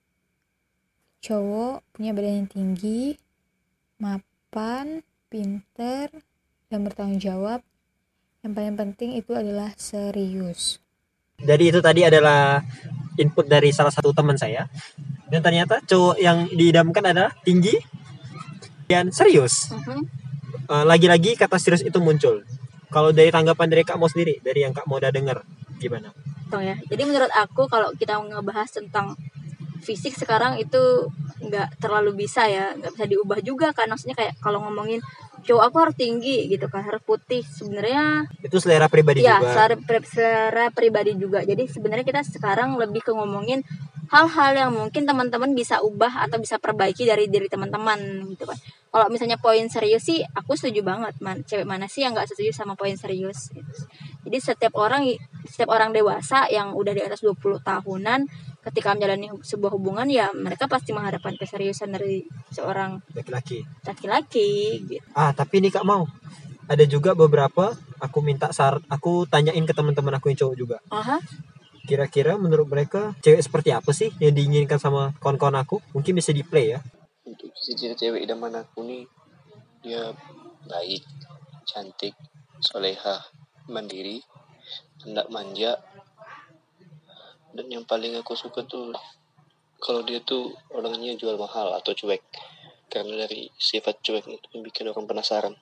[SPEAKER 3] cowok punya badan yang tinggi, mapan, pinter, dan bertanggung jawab. Yang paling penting itu adalah serius.
[SPEAKER 1] Jadi itu tadi adalah input dari salah satu teman saya. Dan ternyata cowok yang diidamkan adalah tinggi dan serius.
[SPEAKER 2] Mhm.
[SPEAKER 1] Uh, lagi-lagi kata serius itu muncul. Kalau dari tanggapan dari Kak Mo sendiri, dari yang Kak Mo udah dengar, gimana?
[SPEAKER 2] Tuh ya. Jadi menurut aku kalau kita ngebahas tentang fisik sekarang itu nggak terlalu bisa ya, nggak bisa diubah juga kan. Maksudnya kayak kalau ngomongin cowok aku harus tinggi gitu kan, harus putih. Sebenarnya
[SPEAKER 1] Itu selera pribadi
[SPEAKER 2] ya
[SPEAKER 1] juga.
[SPEAKER 2] selera, pri- selera pribadi juga. Jadi sebenarnya kita sekarang lebih ke ngomongin hal-hal yang mungkin teman-teman bisa ubah atau bisa perbaiki dari diri teman-teman gitu kan. Kalau misalnya poin serius sih aku setuju banget, man. Cewek mana sih yang nggak setuju sama poin serius gitu. Jadi setiap orang setiap orang dewasa yang udah di atas dua puluh tahunan ketika menjalani sebuah hubungan ya mereka pasti mengharapkan keseriusan dari seorang
[SPEAKER 1] Laki-laki.
[SPEAKER 2] laki-laki gitu.
[SPEAKER 1] Ah, tapi nih Kak Mau, ada juga beberapa aku minta sar, aku tanyain ke teman-teman aku yang cowok juga.
[SPEAKER 2] Aha.
[SPEAKER 1] Kira-kira menurut mereka cewek seperti apa sih yang diinginkan sama kawan-kawan aku? Mungkin bisa di play ya.
[SPEAKER 4] Untuk ciri cewek idaman aku nih, dia baik, cantik, soleha, mandiri, hendak manja, dan yang paling aku suka tuh kalau dia tuh orangnya jual mahal atau cuek, karena dari sifat cueknya itu bikin orang penasaran.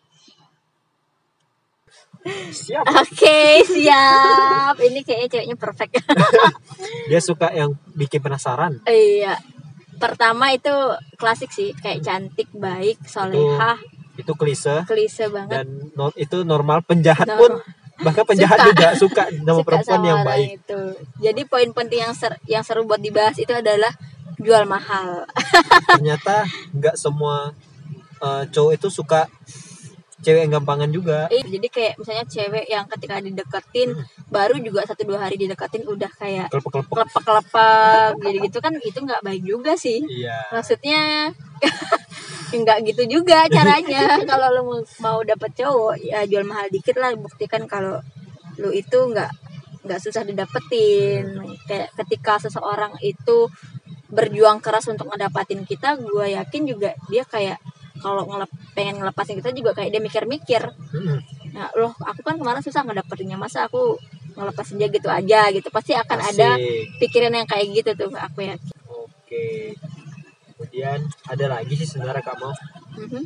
[SPEAKER 1] Siap.
[SPEAKER 2] Oke, siap. Ini kayaknya ceweknya perfect.
[SPEAKER 1] Dia suka yang bikin penasaran.
[SPEAKER 2] Iya. Pertama itu klasik sih, kayak cantik, baik, solehah,
[SPEAKER 1] Itu klise
[SPEAKER 2] klise banget.
[SPEAKER 1] dan no, itu normal. Penjahat
[SPEAKER 2] No.
[SPEAKER 1] pun bahkan penjahat
[SPEAKER 2] Suka.
[SPEAKER 1] juga suka sama
[SPEAKER 2] Suka
[SPEAKER 1] perempuan
[SPEAKER 2] sama
[SPEAKER 1] yang
[SPEAKER 2] orang
[SPEAKER 1] baik.
[SPEAKER 2] itu. Jadi poin penting yang ser- yang seru buat dibahas itu adalah jual mahal.
[SPEAKER 1] Ternyata nggak semua uh, cowok itu suka cewek yang gampangan juga.
[SPEAKER 2] Eh, jadi kayak misalnya cewek yang ketika dideketin baru juga satu dua hari dideketin udah kayak
[SPEAKER 1] Kelepek-kelepek.
[SPEAKER 2] kelepek-kelepek gitu-gitu kan itu nggak baik juga sih.
[SPEAKER 1] Iya.
[SPEAKER 2] Maksudnya nggak gitu juga caranya. Kalau lu mau, mau dapet cowok ya jual mahal dikit lah, buktikan kalau lu itu nggak nggak susah didapetin. Kayak ketika seseorang itu berjuang keras untuk ngedapatin kita, gue yakin juga dia kayak kalau ngelep, pengen ngelepasin kita juga kayak dia mikir-mikir.
[SPEAKER 1] Mm-mm.
[SPEAKER 2] Nah loh aku kan kemarin susah ngedapetinnya, masa aku ngelepasin dia gitu aja gitu. Pasti akan ada
[SPEAKER 1] Asik.
[SPEAKER 2] pikiran yang kayak gitu tuh, aku yakin.
[SPEAKER 1] Oke. Kemudian ada lagi sih sebenarnya Kak Mau.
[SPEAKER 2] Mhm.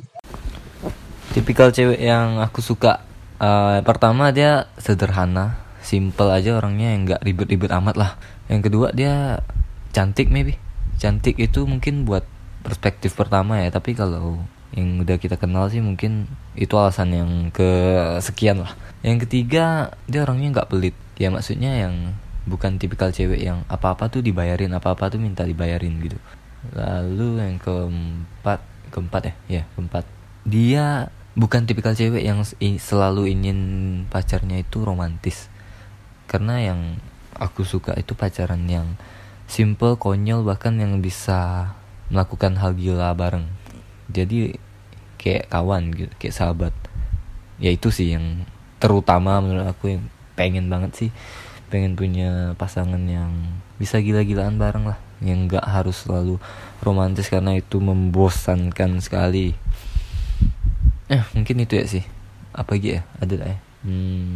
[SPEAKER 5] Tipikal cewek yang aku suka, uh, pertama dia sederhana, simple aja orangnya, yang nggak ribet-ribet amat lah. Yang kedua dia cantik, maybe cantik itu mungkin buat perspektif pertama ya, tapi kalau yang udah kita kenal sih mungkin itu alasan yang kesekian lah. Yang ketiga dia orangnya nggak pelit ya, maksudnya yang bukan tipikal cewek yang apa-apa tuh dibayarin, apa-apa tuh minta dibayarin gitu. Lalu yang keempat keempat ya ya keempat dia bukan tipikal cewek yang selalu ingin pacarnya itu romantis, karena yang aku suka itu pacaran yang simple, konyol, bahkan yang bisa melakukan hal gila bareng. Jadi kayak kawan gitu, kayak sahabat. Ya itu sih yang terutama menurut aku, yang pengen banget sih, pengen punya pasangan yang bisa gila-gilaan bareng lah, yang nggak harus selalu romantis karena itu membosankan sekali. Eh mungkin itu ya sih. Apa lagi ya, ada lah ya. hmm,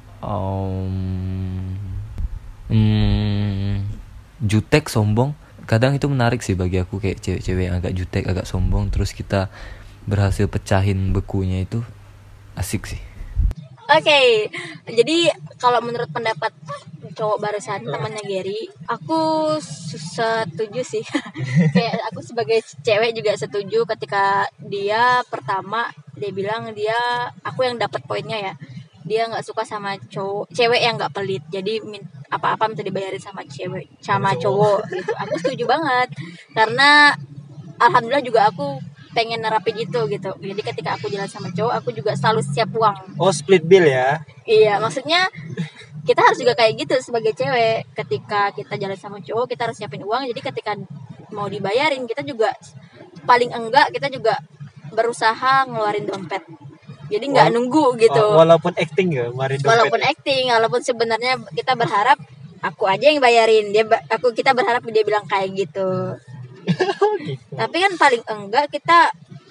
[SPEAKER 5] um, hmm, jutek, sombong, kadang itu menarik sih bagi aku, kayak cewek-cewek yang agak jutek, agak sombong, terus kita berhasil pecahin bekunya, itu asik sih.
[SPEAKER 2] Oke, okay. Jadi kalau menurut pendapat cowok barusan temannya Gary, aku setuju sih. Kayak aku sebagai cewek juga setuju ketika dia pertama dia bilang dia, aku yang dapat poinnya ya, dia nggak suka sama cowok, cewek yang nggak pelit. Jadi apa-apa minta dibayarin sama cewek, sama cowok gitu. Aku setuju banget karena alhamdulillah juga aku pengen nerapin itu gitu. Jadi ketika aku jalan sama cowok, aku juga selalu siap uang.
[SPEAKER 1] Oh, split bill ya?
[SPEAKER 2] Iya, maksudnya kita harus juga kayak gitu sebagai cewek. Ketika kita jalan sama cowok, kita harus siapin uang. Jadi ketika mau dibayarin, kita juga paling enggak kita juga berusaha ngeluarin dompet. Jadi nggak nunggu gitu.
[SPEAKER 1] Walaupun acting ya, ngeluarin dompet.
[SPEAKER 2] Walaupun acting, walaupun sebenarnya kita berharap aku aja yang bayarin. Dia aku kita berharap dia bilang kayak gitu. Gitu. Tapi kan paling enggak kita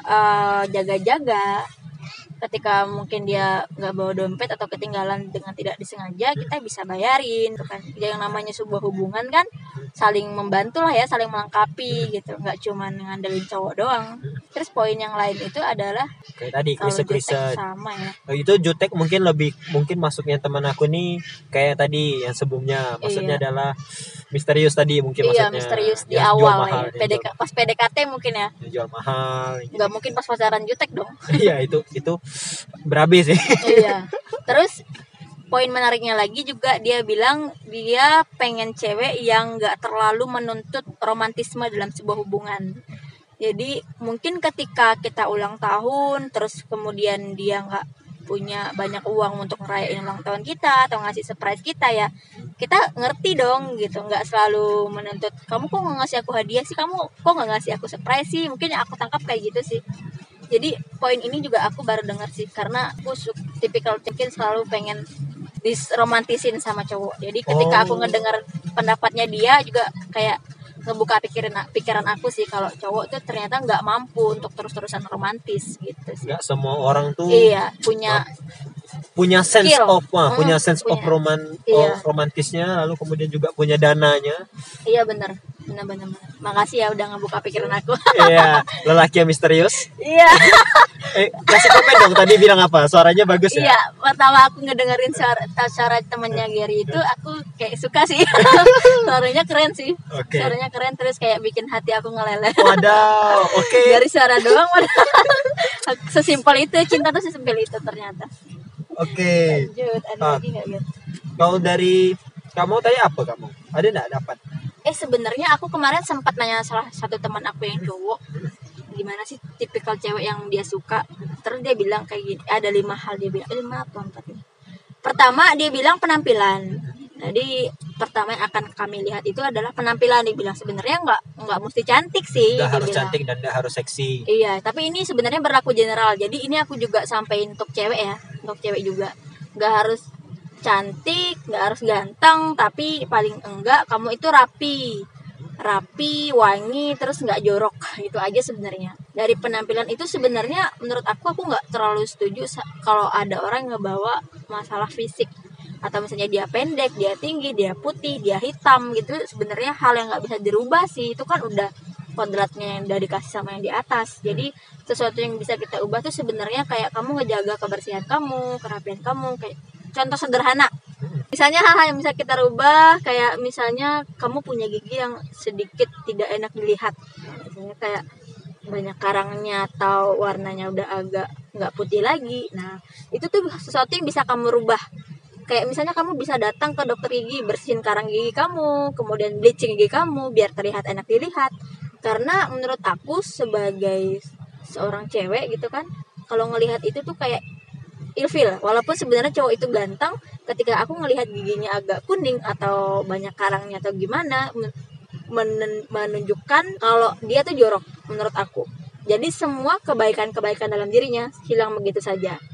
[SPEAKER 2] uh, jaga-jaga ketika mungkin dia nggak bawa dompet atau ketinggalan dengan tidak disengaja, kita bisa bayarin, kan? Yang namanya sebuah hubungan kan saling membantu lah ya, saling melengkapi gitu, nggak cuma ngandelin cowok doang. Terus poin yang lain itu adalah
[SPEAKER 1] kayak tadi klise-klise
[SPEAKER 2] sama ya.
[SPEAKER 1] Itu jutek mungkin lebih, mungkin masuknya teman aku nih kayak tadi yang sebelumnya, maksudnya iya. adalah misterius tadi mungkin
[SPEAKER 2] iya,
[SPEAKER 1] maksudnya.
[SPEAKER 2] Misterius di awal mahal, ya. P D K, pas P D K T mungkin ya.
[SPEAKER 1] Jual mahal.
[SPEAKER 2] Gitu. Nggak mungkin pas pacaran jutek dong.
[SPEAKER 1] Iya, itu itu berabe sih.
[SPEAKER 2] Iya. Terus poin menariknya lagi juga dia bilang dia pengen cewek yang nggak terlalu menuntut romantisme dalam sebuah hubungan. Jadi mungkin ketika kita ulang tahun terus kemudian dia nggak punya banyak uang untuk ngerayain ulang tahun kita atau ngasih surprise kita ya, kita ngerti dong gitu, nggak selalu menuntut kamu kok nggak ngasih aku hadiah sih, kamu kok nggak ngasih aku surprise sih, mungkin aku tangkap kayak gitu sih. Jadi poin ini juga aku baru dengar sih, karena aku tipikal mungkin selalu pengen disromantisin sama cowok. Jadi ketika oh. aku ngedengar pendapatnya dia juga kayak ngebuka pikiran pikiran aku sih, kalau cowok tuh ternyata nggak mampu untuk terus-terusan romantis gitu sih.
[SPEAKER 1] Nggak semua orang tuh
[SPEAKER 2] iya punya
[SPEAKER 1] punya sense
[SPEAKER 2] skill.
[SPEAKER 1] of wah,
[SPEAKER 2] hmm,
[SPEAKER 1] punya sense
[SPEAKER 2] punya.
[SPEAKER 1] of roman
[SPEAKER 2] iya.
[SPEAKER 1] of romantisnya, lalu kemudian juga punya dananya.
[SPEAKER 2] Iya benar. Benar-benar. Makasih ya udah ngebuka pikiran aku.
[SPEAKER 1] Iya, lelaki yang misterius.
[SPEAKER 2] Iya.
[SPEAKER 1] eh, kasih komen dong, tadi bilang apa? Suaranya bagus ya?
[SPEAKER 2] Iya, pertama aku ngedengerin suara, suara temennya Gary itu aku kayak suka sih. Suaranya keren sih.
[SPEAKER 1] Okay.
[SPEAKER 2] Suaranya keren, terus kayak bikin hati aku ngeleleh.
[SPEAKER 1] Wadaw, oke. Okay.
[SPEAKER 2] Dari suara doang sesimpel itu, cinta tuh sesimpel itu ternyata.
[SPEAKER 1] Oke. Okay.
[SPEAKER 2] Lanjut, ada
[SPEAKER 1] ah.
[SPEAKER 2] lagi enggak gitu?
[SPEAKER 1] Kalau dari kamu tadi apa kamu? Ada enggak dapat?
[SPEAKER 2] Eh sebenarnya aku kemarin sempat nanya salah satu teman aku yang cowok, gimana sih tipikal cewek yang dia suka. Terus dia bilang kayak gini, ada lima hal dia bilang, lima atau empat ini. Pertama dia bilang penampilan. Jadi pertama yang akan kami lihat itu adalah penampilan. Dia bilang sebenarnya nggak nggak mesti cantik sih.
[SPEAKER 1] Nggak harus
[SPEAKER 2] bilang.
[SPEAKER 1] cantik dan nggak harus seksi.
[SPEAKER 2] Iya, tapi ini sebenarnya berlaku general. Jadi ini aku juga sampein untuk cewek ya, untuk cewek juga. Nggak harus cantik, nggak harus ganteng, tapi paling enggak kamu itu rapi, rapi, wangi, terus nggak jorok, itu aja sebenarnya. Dari penampilan itu sebenarnya menurut aku aku nggak terlalu setuju kalau ada orang yang ngebawa masalah fisik, atau misalnya dia pendek, dia tinggi, dia putih, dia hitam gitu. Sebenarnya hal yang nggak bisa dirubah sih, itu kan udah kodratnya yang udah dikasih sama yang di atas. Jadi sesuatu yang bisa kita ubah tuh sebenarnya kayak kamu ngejaga kebersihan kamu, kerapian kamu, kayak contoh sederhana. Misalnya hal-hal yang bisa kita rubah, kayak misalnya kamu punya gigi yang sedikit tidak enak dilihat. Misalnya kayak banyak karangnya atau warnanya udah agak nggak putih lagi. Nah, itu tuh sesuatu yang bisa kamu rubah. Kayak misalnya kamu bisa datang ke dokter gigi, bersihin karang gigi kamu, kemudian bleaching gigi kamu biar terlihat enak dilihat. Karena menurut aku sebagai seorang cewek gitu kan, kalau ngelihat itu tuh kayak ilfil, walaupun sebenarnya cowok itu ganteng, ketika aku ngelihat giginya agak kuning atau banyak karangnya atau gimana, men- menunjukkan kalau dia tuh jorok menurut aku. Jadi semua kebaikan-kebaikan dalam dirinya hilang begitu saja.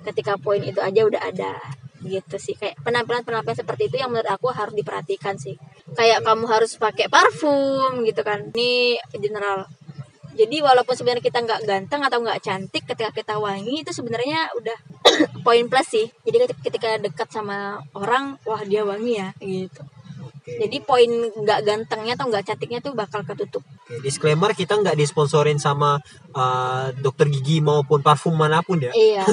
[SPEAKER 2] ketika poin itu aja udah ada gitu sih. Kayak penampilan-penampilan seperti itu yang menurut aku harus diperhatikan sih. Kayak kamu harus pakai parfum gitu kan, ini general. Jadi walaupun sebenarnya kita nggak ganteng atau nggak cantik, ketika kita wangi itu sebenarnya udah poin plus sih. Jadi ketika dekat sama orang, wah dia wangi ya gitu. Jadi poin nggak gantengnya atau nggak cantiknya tuh bakal ketutup.
[SPEAKER 1] Oke, disclaimer, kita nggak disponsorin sama uh, dokter gigi maupun parfum manapun ya.
[SPEAKER 2] Iya.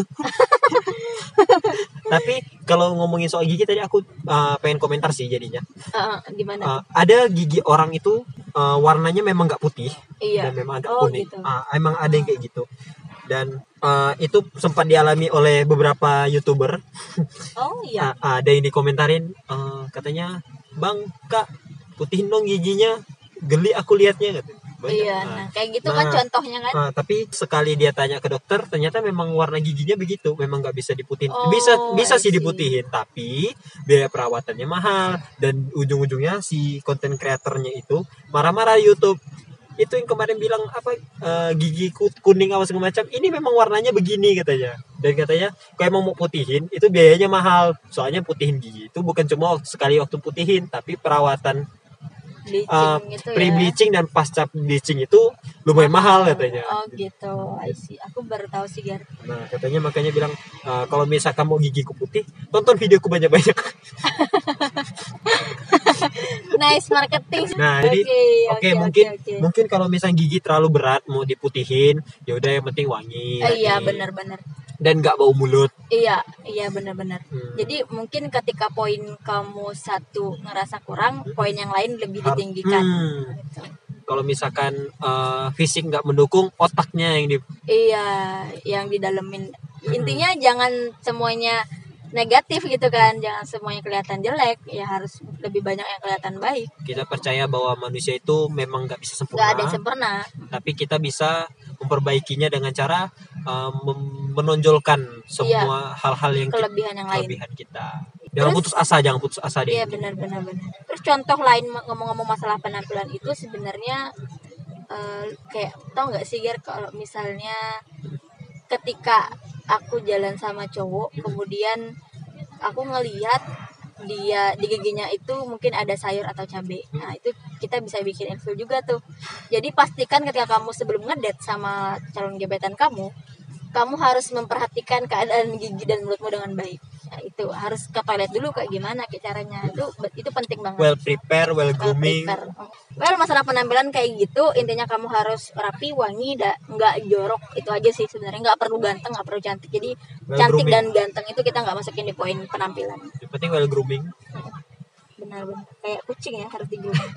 [SPEAKER 1] Tapi kalau ngomongin soal gigi tadi aku uh, pengen komentar sih jadinya.
[SPEAKER 2] Uh, gimana?
[SPEAKER 1] Uh, ada gigi orang itu uh, warnanya memang nggak putih,
[SPEAKER 2] Iya.
[SPEAKER 1] dan memang agak
[SPEAKER 2] Oh,
[SPEAKER 1] kuning.
[SPEAKER 2] gitu.
[SPEAKER 1] Uh, emang ada yang kayak gitu. Dan uh, itu sempat dialami oleh beberapa YouTuber.
[SPEAKER 2] Oh iya.
[SPEAKER 1] Uh, ada yang dikomentarin, uh, katanya, "Bang, Kak, putihin dong giginya. Geli aku liatnya," gitu. Banyak.
[SPEAKER 2] Iya,
[SPEAKER 1] Nah,
[SPEAKER 2] nah kayak gitu kan
[SPEAKER 1] nah,
[SPEAKER 2] contohnya kan.
[SPEAKER 1] Nah, tapi sekali dia tanya ke dokter, ternyata memang warna giginya begitu, memang nggak bisa diputihin.
[SPEAKER 2] Oh,
[SPEAKER 1] bisa bisa
[SPEAKER 2] I
[SPEAKER 1] sih
[SPEAKER 2] see.
[SPEAKER 1] diputihin, tapi biaya perawatannya mahal, dan ujung-ujungnya si konten kreatornya itu marah-marah YouTube. Itu yang kemarin bilang apa, eh, gigi ku- kuning apa segala macam, ini memang warnanya begini katanya. Dan katanya kalau emang mau putihin itu biayanya mahal, soalnya putihin gigi itu bukan cuma sekali waktu putihin, tapi perawatan
[SPEAKER 2] Bleaching
[SPEAKER 1] uh,
[SPEAKER 2] gitu ya.
[SPEAKER 1] pre-bleaching dan pasca bleaching itu lumayan mahal katanya.
[SPEAKER 2] Oh gitu, I see. Aku baru tahu sih Gar.
[SPEAKER 1] Nah, katanya makanya bilang, uh, kalau misalkan mau gigiku putih, tonton videoku banyak-banyak.
[SPEAKER 2] Nice marketing.
[SPEAKER 1] Nah, jadi
[SPEAKER 2] Oke,
[SPEAKER 1] oke
[SPEAKER 2] oke,
[SPEAKER 1] mungkin
[SPEAKER 2] oke, oke.
[SPEAKER 1] mungkin kalau misalnya gigi terlalu berat mau diputihin, ya udah yang penting wangi.
[SPEAKER 2] Eh, iya
[SPEAKER 1] wangi.
[SPEAKER 2] benar-benar.
[SPEAKER 1] Dan nggak bau mulut.
[SPEAKER 2] Iya, iya benar-benar.
[SPEAKER 1] Hmm.
[SPEAKER 2] Jadi mungkin ketika poin kamu satu ngerasa kurang, poin yang lain lebih
[SPEAKER 1] Har-
[SPEAKER 2] ditinggikan.
[SPEAKER 1] Hmm.
[SPEAKER 2] Gitu.
[SPEAKER 1] Kalau misalkan uh, fisik nggak mendukung, otaknya yang di.
[SPEAKER 2] Iya, yang didalemin. Intinya jangan semuanya negatif gitu kan, jangan semuanya kelihatan jelek, ya harus lebih banyak yang kelihatan baik.
[SPEAKER 1] Kita percaya bahwa manusia itu memang nggak bisa
[SPEAKER 2] Nggak
[SPEAKER 1] sempurna.
[SPEAKER 2] ada yang sempurna.
[SPEAKER 1] Tapi kita bisa memperbaikinya dengan cara uh, mem- menonjolkan semua hal-hal yang ki-
[SPEAKER 2] Kelebihan yang lain.
[SPEAKER 1] kelebihan kita. Jangan
[SPEAKER 2] Terus-
[SPEAKER 1] putus asa, jangan putus asa deh.
[SPEAKER 2] Iya benar-benar benar. Terus contoh lain ngomong-ngomong masalah penampilan itu sebenarnya eh, kayak tau nggak sih Ger, kalau misalnya ketika aku jalan sama cowok kemudian aku ngelihat dia di giginya itu mungkin ada sayur atau cabai. Nah, itu kita bisa bikin ilfil juga tuh. Jadi pastikan ketika kamu sebelum ngedate sama calon gebetan kamu, kamu harus memperhatikan keadaan gigi dan mulutmu dengan baik. Nah, itu harus ke toilet dulu kayak gimana kayak caranya. Itu itu penting banget.
[SPEAKER 1] Well prepare, well
[SPEAKER 2] Well
[SPEAKER 1] grooming.
[SPEAKER 2] prepare. Well, masalah penampilan kayak gitu, intinya kamu harus rapi, wangi, da, nggak jorok. Itu aja sih sebenarnya. Nggak perlu ganteng, nggak perlu cantik. Jadi
[SPEAKER 1] Well
[SPEAKER 2] cantik
[SPEAKER 1] grooming.
[SPEAKER 2] dan ganteng itu kita nggak masukin di poin penampilan.
[SPEAKER 1] Yang penting well grooming.
[SPEAKER 2] Benar-benar kayak kucing ya, harus di-grooming.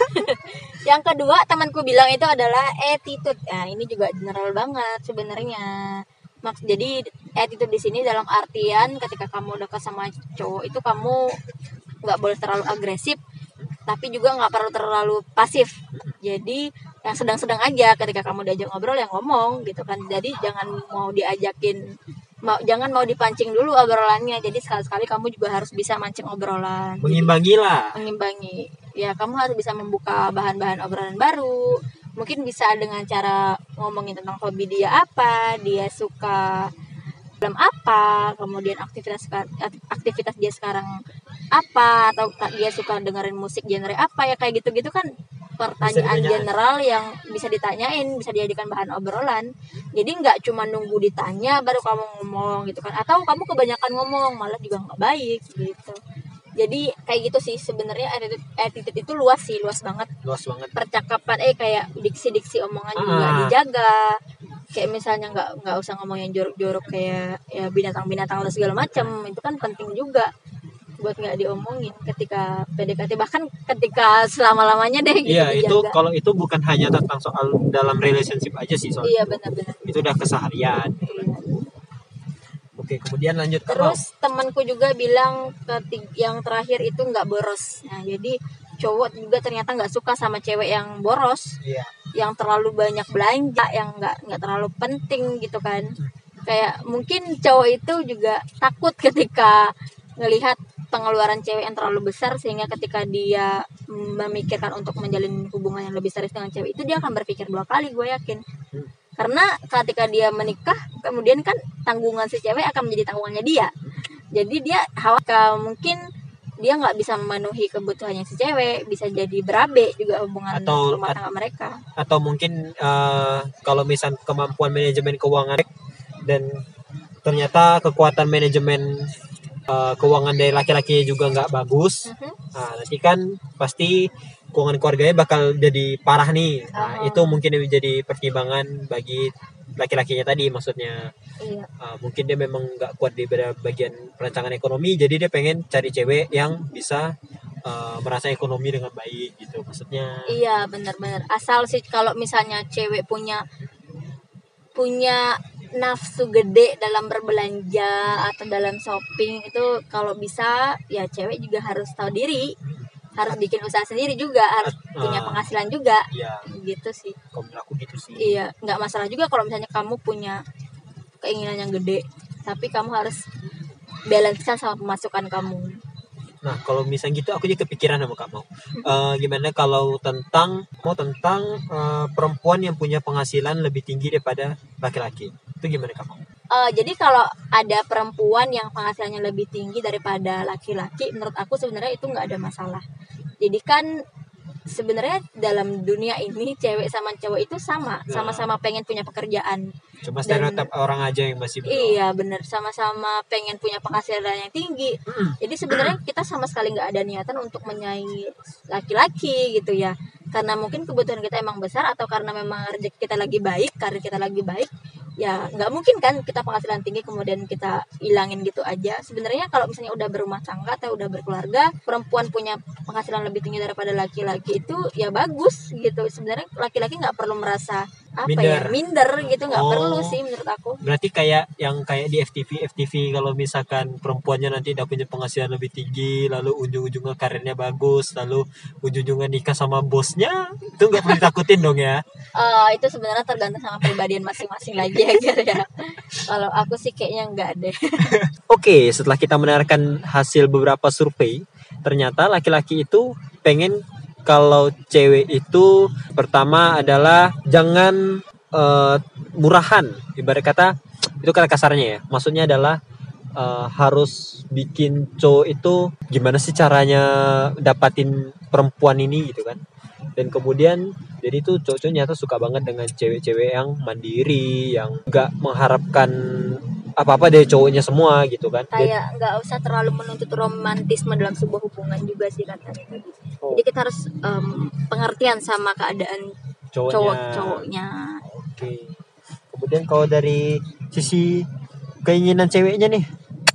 [SPEAKER 2] Yang kedua temanku bilang itu adalah attitude. Nah, ini juga general banget sebenarnya. Maks jadi attitude di sini dalam artian ketika kamu dekat sama cowok itu kamu nggak boleh terlalu agresif, tapi juga nggak perlu terlalu pasif. Jadi yang sedang-sedang aja, ketika kamu diajak ngobrol yang ngomong gitu kan. Jadi jangan mau diajakin, mau jangan mau dipancing dulu obrolannya. Jadi sekali-sekali kamu juga harus bisa mancing obrolan. Jadi,
[SPEAKER 1] Mengimbangi lah.
[SPEAKER 2] mengimbangi. Ya kamu harus bisa membuka bahan-bahan obrolan baru. Mungkin bisa dengan cara ngomongin tentang hobi dia apa, dia suka film apa, kemudian aktivitas aktivitas dia sekarang apa, atau dia suka dengerin musik genre apa, ya kayak gitu-gitu kan pertanyaan
[SPEAKER 1] ditanyain.
[SPEAKER 2] general yang bisa ditanyain, bisa dijadikan bahan obrolan. Jadi nggak cuma nunggu ditanya baru kamu ngomong gitu kan, atau kamu kebanyakan ngomong malah juga nggak baik gitu. Jadi kayak gitu sih sebenarnya attitude, attitude itu luas sih, luas banget.
[SPEAKER 1] Luas banget.
[SPEAKER 2] Percakapan eh kayak diksi-diksi omongan juga
[SPEAKER 1] Ah.
[SPEAKER 2] dijaga. Kayak misalnya nggak nggak usah ngomong yang jorok-jorok kayak ya binatang-binatang atau segala macam, itu kan penting juga buat nggak diomongin ketika P D K T, bahkan ketika selama-lamanya deh gitu
[SPEAKER 1] Iya, itu
[SPEAKER 2] dijaga.
[SPEAKER 1] kalau itu bukan hanya tentang soal dalam relationship aja sih, soalnya
[SPEAKER 2] Iya benar-benar.
[SPEAKER 1] itu udah keseharian.
[SPEAKER 2] Iya.
[SPEAKER 1] Oke, kemudian lanjut ke
[SPEAKER 2] Terus temanku juga bilang keti- yang terakhir itu nggak boros. Nah jadi cowok juga ternyata nggak suka sama cewek yang boros,
[SPEAKER 1] Iya.
[SPEAKER 2] yang terlalu banyak belanja, yang nggak nggak terlalu penting gitu kan. Kayak mungkin cowok itu juga takut ketika ngelihat pengeluaran cewek yang terlalu besar, sehingga ketika dia memikirkan untuk menjalin hubungan yang lebih serius dengan cewek itu, dia akan berpikir dua kali, gue yakin. Karena ketika dia menikah kemudian kan tanggungan si cewek akan menjadi tanggungannya dia. Jadi dia khawatir mungkin dia nggak bisa memenuhi kebutuhannya si cewek, bisa jadi berabe juga hubungan
[SPEAKER 1] Atau-
[SPEAKER 2] rumah tangga mereka.
[SPEAKER 1] Atau mungkin eh, kalau misal kemampuan manajemen keuangan dan ternyata kekuatan manajemen eh, keuangan dari laki-lakinya juga nggak bagus,
[SPEAKER 2] Mhm.
[SPEAKER 1] nah, nanti kan pasti keuangan keluarganya bakal jadi parah nih. Nah,
[SPEAKER 2] Oh.
[SPEAKER 1] itu mungkin menjadi pertimbangan bagi laki-lakinya tadi, maksudnya
[SPEAKER 2] Iya.
[SPEAKER 1] uh, mungkin dia memang nggak kuat di beda- bagian perancangan ekonomi, jadi dia pengen cari cewek yang bisa uh, merasa ekonomi dengan baik gitu, maksudnya.
[SPEAKER 2] Iya, benar-benar. Asal sih kalau misalnya cewek punya punya nafsu gede dalam berbelanja atau dalam shopping itu, kalau bisa ya cewek juga harus tahu diri, harus bikin usaha sendiri juga, harus
[SPEAKER 1] Ah.
[SPEAKER 2] punya penghasilan juga,
[SPEAKER 1] Ya,
[SPEAKER 2] gitu sih.
[SPEAKER 1] kalau menurut aku gitu sih.
[SPEAKER 2] Iya, nggak masalah juga kalau misalnya kamu punya keinginan yang gede, tapi kamu harus balancekan sama pemasukan kamu.
[SPEAKER 1] Nah, kalau misalnya gitu aku juga kepikiran sama kamu. Eh, gimana kalau tentang mau tentang eh, perempuan yang punya penghasilan lebih tinggi daripada laki-laki? Itu gimana kamu?
[SPEAKER 2] Eh, jadi kalau ada perempuan yang penghasilannya lebih tinggi daripada laki-laki, menurut aku sebenarnya itu nggak ada masalah. Jadi kan sebenarnya dalam dunia ini cewek sama cowok itu sama,
[SPEAKER 1] Ya.
[SPEAKER 2] sama-sama pengen punya pekerjaan.
[SPEAKER 1] Cuma
[SPEAKER 2] Dan-
[SPEAKER 1] stereotip orang aja yang masih belum.
[SPEAKER 2] Iya bener, sama-sama pengen punya penghasilan yang tinggi. Jadi sebenarnya kita sama sekali nggak ada niatan untuk menyaingi laki-laki gitu ya, karena mungkin kebutuhan kita emang besar, atau karena memang rezeki kita lagi baik, karir kita lagi baik, ya nggak mungkin kan kita penghasilan tinggi kemudian kita hilangin gitu aja. Sebenarnya kalau misalnya udah berumah tangga atau udah berkeluarga, perempuan punya penghasilan lebih tinggi daripada laki-laki itu ya bagus gitu. Sebenarnya laki-laki nggak perlu merasa apa ya
[SPEAKER 1] Minder.
[SPEAKER 2] minder gitu, nggak
[SPEAKER 1] Oh.
[SPEAKER 2] perlu sih menurut aku.
[SPEAKER 1] Berarti kayak yang kayak di F T V F T V, kalau misalkan perempuannya nanti udah punya penghasilan lebih tinggi, lalu ujung-ujungnya karirnya bagus, lalu ujung-ujungnya nikah sama bosnya, itu nggak perlu ditakutin dong ya.
[SPEAKER 2] Eh, itu sebenarnya tergantung sama pribadian masing-masing lagi ya Gar, ya. Kalau aku sih kayaknya enggak deh.
[SPEAKER 1] Oke, setelah kita mendengarkan hasil beberapa survei, ternyata laki-laki itu pengen kalau cewek itu pertama adalah jangan eh, murahan. Ibarat kata itu kata kasarnya ya. Maksudnya adalah eh, harus bikin cowok itu gimana sih caranya dapatin perempuan ini gitu kan. Dan kemudian jadi tuh cowok-cowok nyata suka banget dengan cewek-cewek yang mandiri, yang nggak mengharapkan apa-apa dari cowoknya semua gitu kan. Dan-
[SPEAKER 2] Kayak nggak usah terlalu menuntut romantisme dalam sebuah hubungan juga sih katanya tadi.
[SPEAKER 1] Oh.
[SPEAKER 2] Jadi kita harus em, pengertian sama keadaan
[SPEAKER 1] cowoknya.
[SPEAKER 2] cowok-cowoknya.
[SPEAKER 1] Oke. Kemudian kalau dari sisi keinginan ceweknya nih,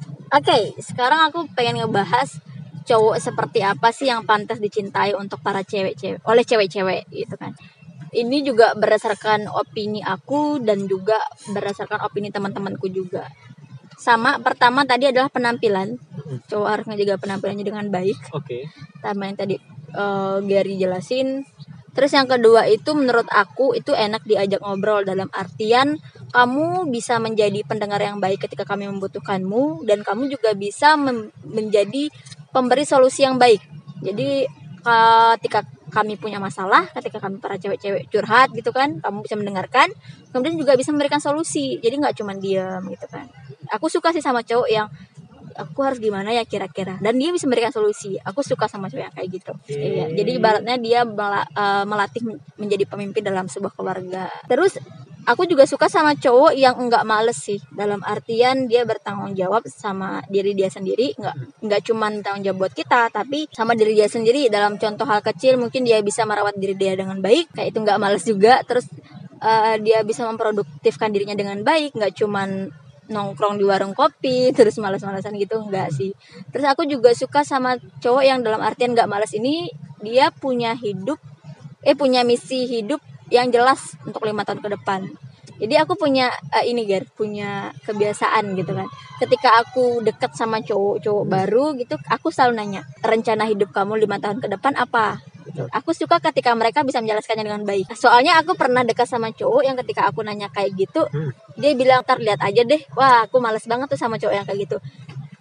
[SPEAKER 2] Oke, sekarang aku pengen ngebahas cowok seperti apa sih yang pantas dicintai untuk para cewek-cewek, oleh cewek-cewek gitu kan. Ini juga berdasarkan opini aku dan juga berdasarkan opini teman-temanku juga. Sama, pertama tadi adalah penampilan. Cowok harus menjaga penampilannya dengan baik.
[SPEAKER 1] oke.
[SPEAKER 2] Sama yang tadi eh, Gary jelasin. Terus yang kedua itu menurut aku itu enak diajak ngobrol, dalam artian kamu bisa menjadi pendengar yang baik ketika kami membutuhkanmu, dan kamu juga bisa mem- menjadi pemberi solusi yang baik. Jadi ketika kami punya masalah, ketika kami para cewek-cewek curhat gitu kan, kamu bisa mendengarkan, kemudian juga bisa memberikan solusi. Jadi nggak cuma diam gitu kan. Aku suka sih sama cowok yang aku harus gimana ya kira-kira, dan dia bisa memberikan solusi. Aku suka sama cowok yang kayak gitu. Iya, jadi ibaratnya dia mela- eh, melatih menjadi pemimpin dalam sebuah keluarga. Terus aku juga suka sama cowok yang enggak males sih, dalam artian dia bertanggung jawab sama diri dia sendiri, enggak enggak cuma tanggung jawab buat kita, tapi sama diri dia sendiri. Dalam contoh hal kecil mungkin dia bisa merawat diri dia dengan baik, kayak itu enggak males juga. Terus eh, dia bisa memproduktifkan dirinya dengan baik, enggak cuman nongkrong di warung kopi terus malas-malasan gitu, enggak sih. Terus aku juga suka sama cowok yang dalam artian enggak malas ini, dia punya hidup eh punya misi hidup yang jelas untuk lima tahun ke depan. Jadi aku punya eh, ini Gar, punya kebiasaan gitu kan. Ketika aku deket sama cowok-cowok baru gitu, aku selalu nanya, rencana hidup kamu lima tahun ke depan apa? Gitu. Aku suka ketika mereka bisa menjelaskannya dengan baik. Soalnya aku pernah dekat sama cowok yang ketika aku nanya kayak gitu,
[SPEAKER 1] Hmm.
[SPEAKER 2] dia bilang, ntar lihat aja deh. Wah, aku males banget tuh sama cowok yang kayak gitu.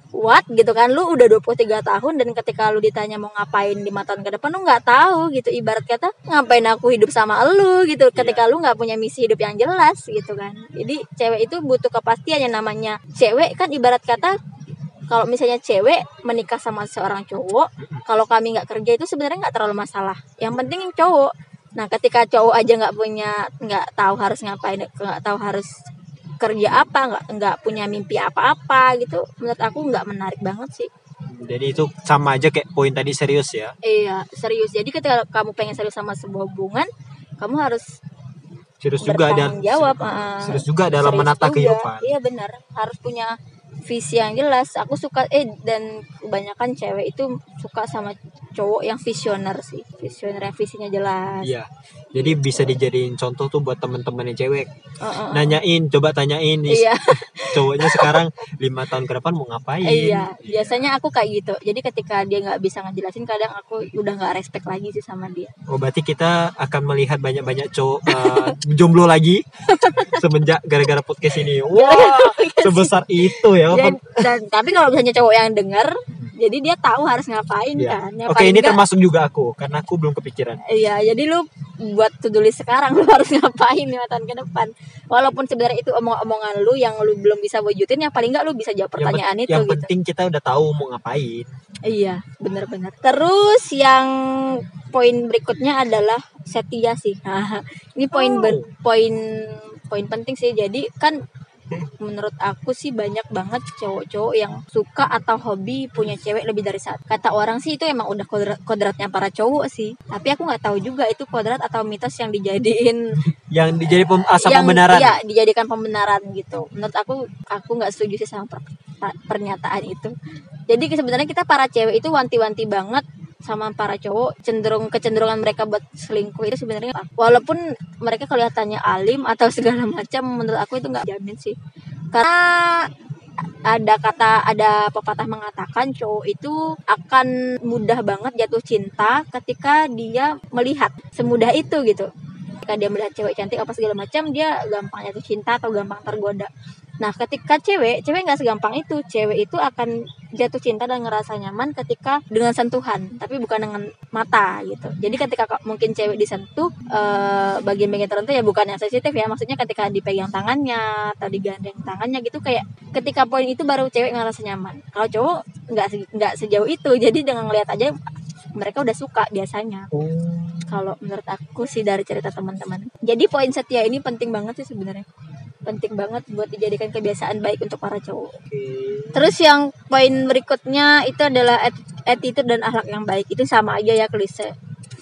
[SPEAKER 2] what gitu kan, lu udah dua puluh tiga tahun dan ketika lu ditanya mau ngapain lima tahun ke depan lu nggak tahu gitu. Ibarat kata ngapain aku hidup sama lu gitu ketika lu nggak punya misi hidup yang jelas gitu kan. Jadi cewek itu butuh kepastian. Yang namanya cewek kan ibarat kata kalau misalnya cewek menikah sama seorang cowok, kalau kami nggak kerja itu sebenarnya nggak terlalu masalah. Yang penting yang cowok. Nah, ketika cowok aja nggak punya, nggak tahu harus ngapain, nggak tahu harus kerja apa, nggak nggak punya mimpi apa-apa gitu, menurut aku nggak menarik banget sih.
[SPEAKER 1] Jadi itu sama aja kayak poin tadi, serius ya.
[SPEAKER 2] Iya, serius. Jadi ketika kamu pengen serius sama sebuah hubungan, kamu harus
[SPEAKER 1] Serius juga dan
[SPEAKER 2] bertanggung jawab. uh,
[SPEAKER 1] serius juga dalam
[SPEAKER 2] serius
[SPEAKER 1] menata
[SPEAKER 2] juga.
[SPEAKER 1] kehidupan.
[SPEAKER 2] Iya benar, harus punya visi yang jelas. Aku suka eh dan kebanyakan cewek itu suka sama cowok yang visioner sih, visioner yang visinya jelas.
[SPEAKER 1] Iya. Jadi bisa dijadiin contoh tuh buat teman-teman yang cewek.
[SPEAKER 2] Uh, uh, uh.
[SPEAKER 1] Nanyain, coba tanyain nih
[SPEAKER 2] Iya.
[SPEAKER 1] cowoknya sekarang lima tahun ke depan mau ngapain.
[SPEAKER 2] Iya, biasanya aku kayak gitu. Jadi ketika dia nggak bisa ngejelasin, kadang aku udah nggak respect lagi sih sama dia.
[SPEAKER 1] Oh, berarti kita akan melihat banyak-banyak cowok uh, jomblo lagi semenjak gara-gara podcast ini. Wah, sebesar itu ya.
[SPEAKER 2] Dan, dan tapi kalau misalnya cowok yang denger, jadi dia tahu harus ngapain
[SPEAKER 1] Iya.
[SPEAKER 2] kan. Yang
[SPEAKER 1] Oke,
[SPEAKER 2] paling
[SPEAKER 1] ini
[SPEAKER 2] nggak-
[SPEAKER 1] termasuk juga aku karena aku belum kepikiran.
[SPEAKER 2] Iya, jadi lu buat to-do list sekarang lu harus ngapain lima tahun ke depan. Walaupun sebenarnya itu omong-omongan lu yang lu belum bisa wujudin, yang paling nggak lu bisa jawab pertanyaan
[SPEAKER 1] yang,
[SPEAKER 2] itu
[SPEAKER 1] yang
[SPEAKER 2] gitu.
[SPEAKER 1] penting kita udah tahu mau ngapain.
[SPEAKER 2] Iya, benar-benar. Terus yang poin berikutnya adalah setia sih. Nah, ini poin
[SPEAKER 1] Oh.
[SPEAKER 2] ben- poin poin penting sih. Jadi kan menurut aku sih banyak banget cowok-cowok yang suka atau hobi punya cewek lebih dari satu. Kata orang sih itu emang udah kodrat, kodratnya para cowok sih. Tapi aku nggak tahu juga itu kodrat atau mitos yang dijadiin
[SPEAKER 1] Yang dijadi pem, asal
[SPEAKER 2] yang
[SPEAKER 1] pembenaran.
[SPEAKER 2] iya, dijadikan pembenaran gitu. Menurut aku aku nggak setuju sih sama per- per- pernyataan itu. Jadi sebenarnya kita para cewek itu wanti-wanti banget sama para cowok, cenderung kecenderungan mereka buat selingkuh itu sebenarnya walaupun mereka kelihatannya alim atau segala macam, menurut aku itu nggak jamin sih. Karena ada kata ada pepatah mengatakan cowok itu akan mudah banget jatuh cinta ketika dia melihat semudah itu gitu. Ketika dia melihat cewek cantik apa segala macam, dia gampang jatuh cinta atau gampang tergoda. Nah, ketika cewek, cewek nggak segampang itu. Cewek itu akan jatuh cinta dan ngerasa nyaman ketika dengan sentuhan, tapi bukan dengan mata gitu. Jadi ketika ka- mungkin cewek disentuh eh, bagian-bagian tertentu ya bukan yang sensitif ya, maksudnya ketika dipegang tangannya atau digandeng tangannya gitu, kayak ketika poin itu baru cewek ngerasa nyaman. Kalau cowok nggak se- nggak sejauh itu. Jadi dengan ngeliat aja mereka udah suka biasanya.
[SPEAKER 1] Oh.
[SPEAKER 2] Kalau menurut aku sih dari cerita teman-teman. Jadi poin setia ini penting banget sih sebenarnya. Penting banget buat dijadikan kebiasaan baik untuk para cowok. Terus yang poin berikutnya itu adalah at- attitude dan akhlak yang baik. Itu sama aja ya, klise.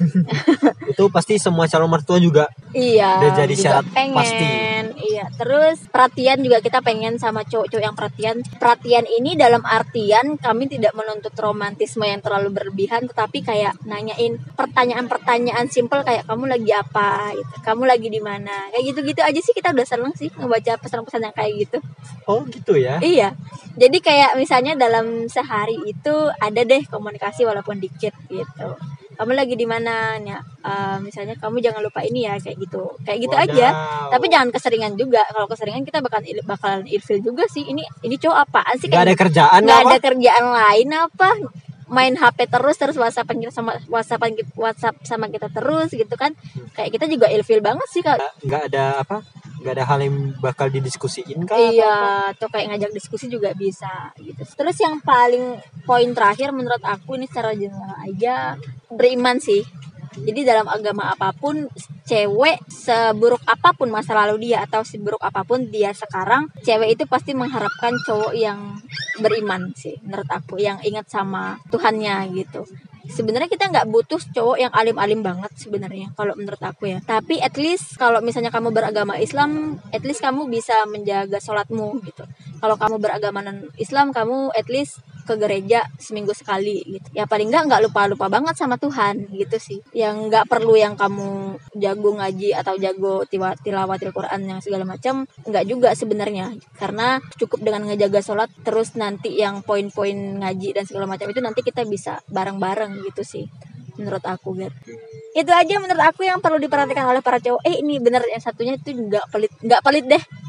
[SPEAKER 1] Itu pasti semua calon mertua juga.
[SPEAKER 2] Iya.
[SPEAKER 1] Udah jadi
[SPEAKER 2] juga
[SPEAKER 1] syarat
[SPEAKER 2] pengen.
[SPEAKER 1] pasti.
[SPEAKER 2] Iya. Terus perhatian juga kita pengen sama cowok-cowok yang perhatian. Perhatian ini dalam artian kami tidak menuntut romantisme yang terlalu berlebihan, tetapi kayak nanyain pertanyaan-pertanyaan simpel kayak kamu lagi apa, gitu. Kamu lagi di mana, kayak gitu-gitu aja sih kita udah seneng sih ngebaca pesan-pesan yang kayak gitu.
[SPEAKER 1] Oh, gitu ya.
[SPEAKER 2] Iya. Jadi kayak misalnya dalam sehari itu ada deh komunikasi walaupun dikit gitu. Kamu lagi di mana? Ya, eh, misalnya kamu jangan lupa ini ya, kayak gitu. Kayak gitu
[SPEAKER 1] Wadaw.
[SPEAKER 2] aja. Tapi jangan keseringan juga. Kalau keseringan kita bakal bakalan ilfil juga sih. Ini ini cowok apaan sih?
[SPEAKER 1] Gak ada kerjaan
[SPEAKER 2] Nggak
[SPEAKER 1] apa?
[SPEAKER 2] ada kerjaan lain apa? Main H P terus terus WhatsAppan kita sama WhatsAppan kita- WhatsApp sama kita terus gitu kan. Kayak kita juga ilfil banget sih kalau
[SPEAKER 1] Gak ada apa? Gak ada hal yang bakal didiskusiin kah?
[SPEAKER 2] iya, atau kayak ngajak diskusi juga bisa gitu. Terus yang paling poin terakhir menurut aku ini secara general aja, beriman sih. Jadi dalam agama apapun, cewek seburuk apapun masa lalu dia atau seburuk apapun dia sekarang, cewek itu pasti mengharapkan cowok yang beriman sih menurut aku, yang ingat sama Tuhannya gitu. Sebenarnya kita nggak butuh cowok yang alim-alim banget sebenarnya kalau menurut aku ya. Tapi at least kalau misalnya kamu beragama Islam, at least kamu bisa menjaga sholatmu gitu. Kalau kamu beragama non Islam, kamu at least ke gereja seminggu sekali gitu. Ya paling nggak nggak lupa-lupa banget sama Tuhan gitu sih. Yang nggak perlu yang kamu jago ngaji atau jago tiwa- tilawatil Quran yang segala macam, nggak juga sebenarnya. Karena cukup dengan ngejaga sholat, terus nanti yang poin-poin ngaji dan segala macam itu nanti kita bisa bareng-bareng gitu sih menurut aku gitu. Itu aja menurut aku yang perlu diperhatikan oleh para cowok. Eh ini bener yang satunya itu nggak pelit nggak pelit deh.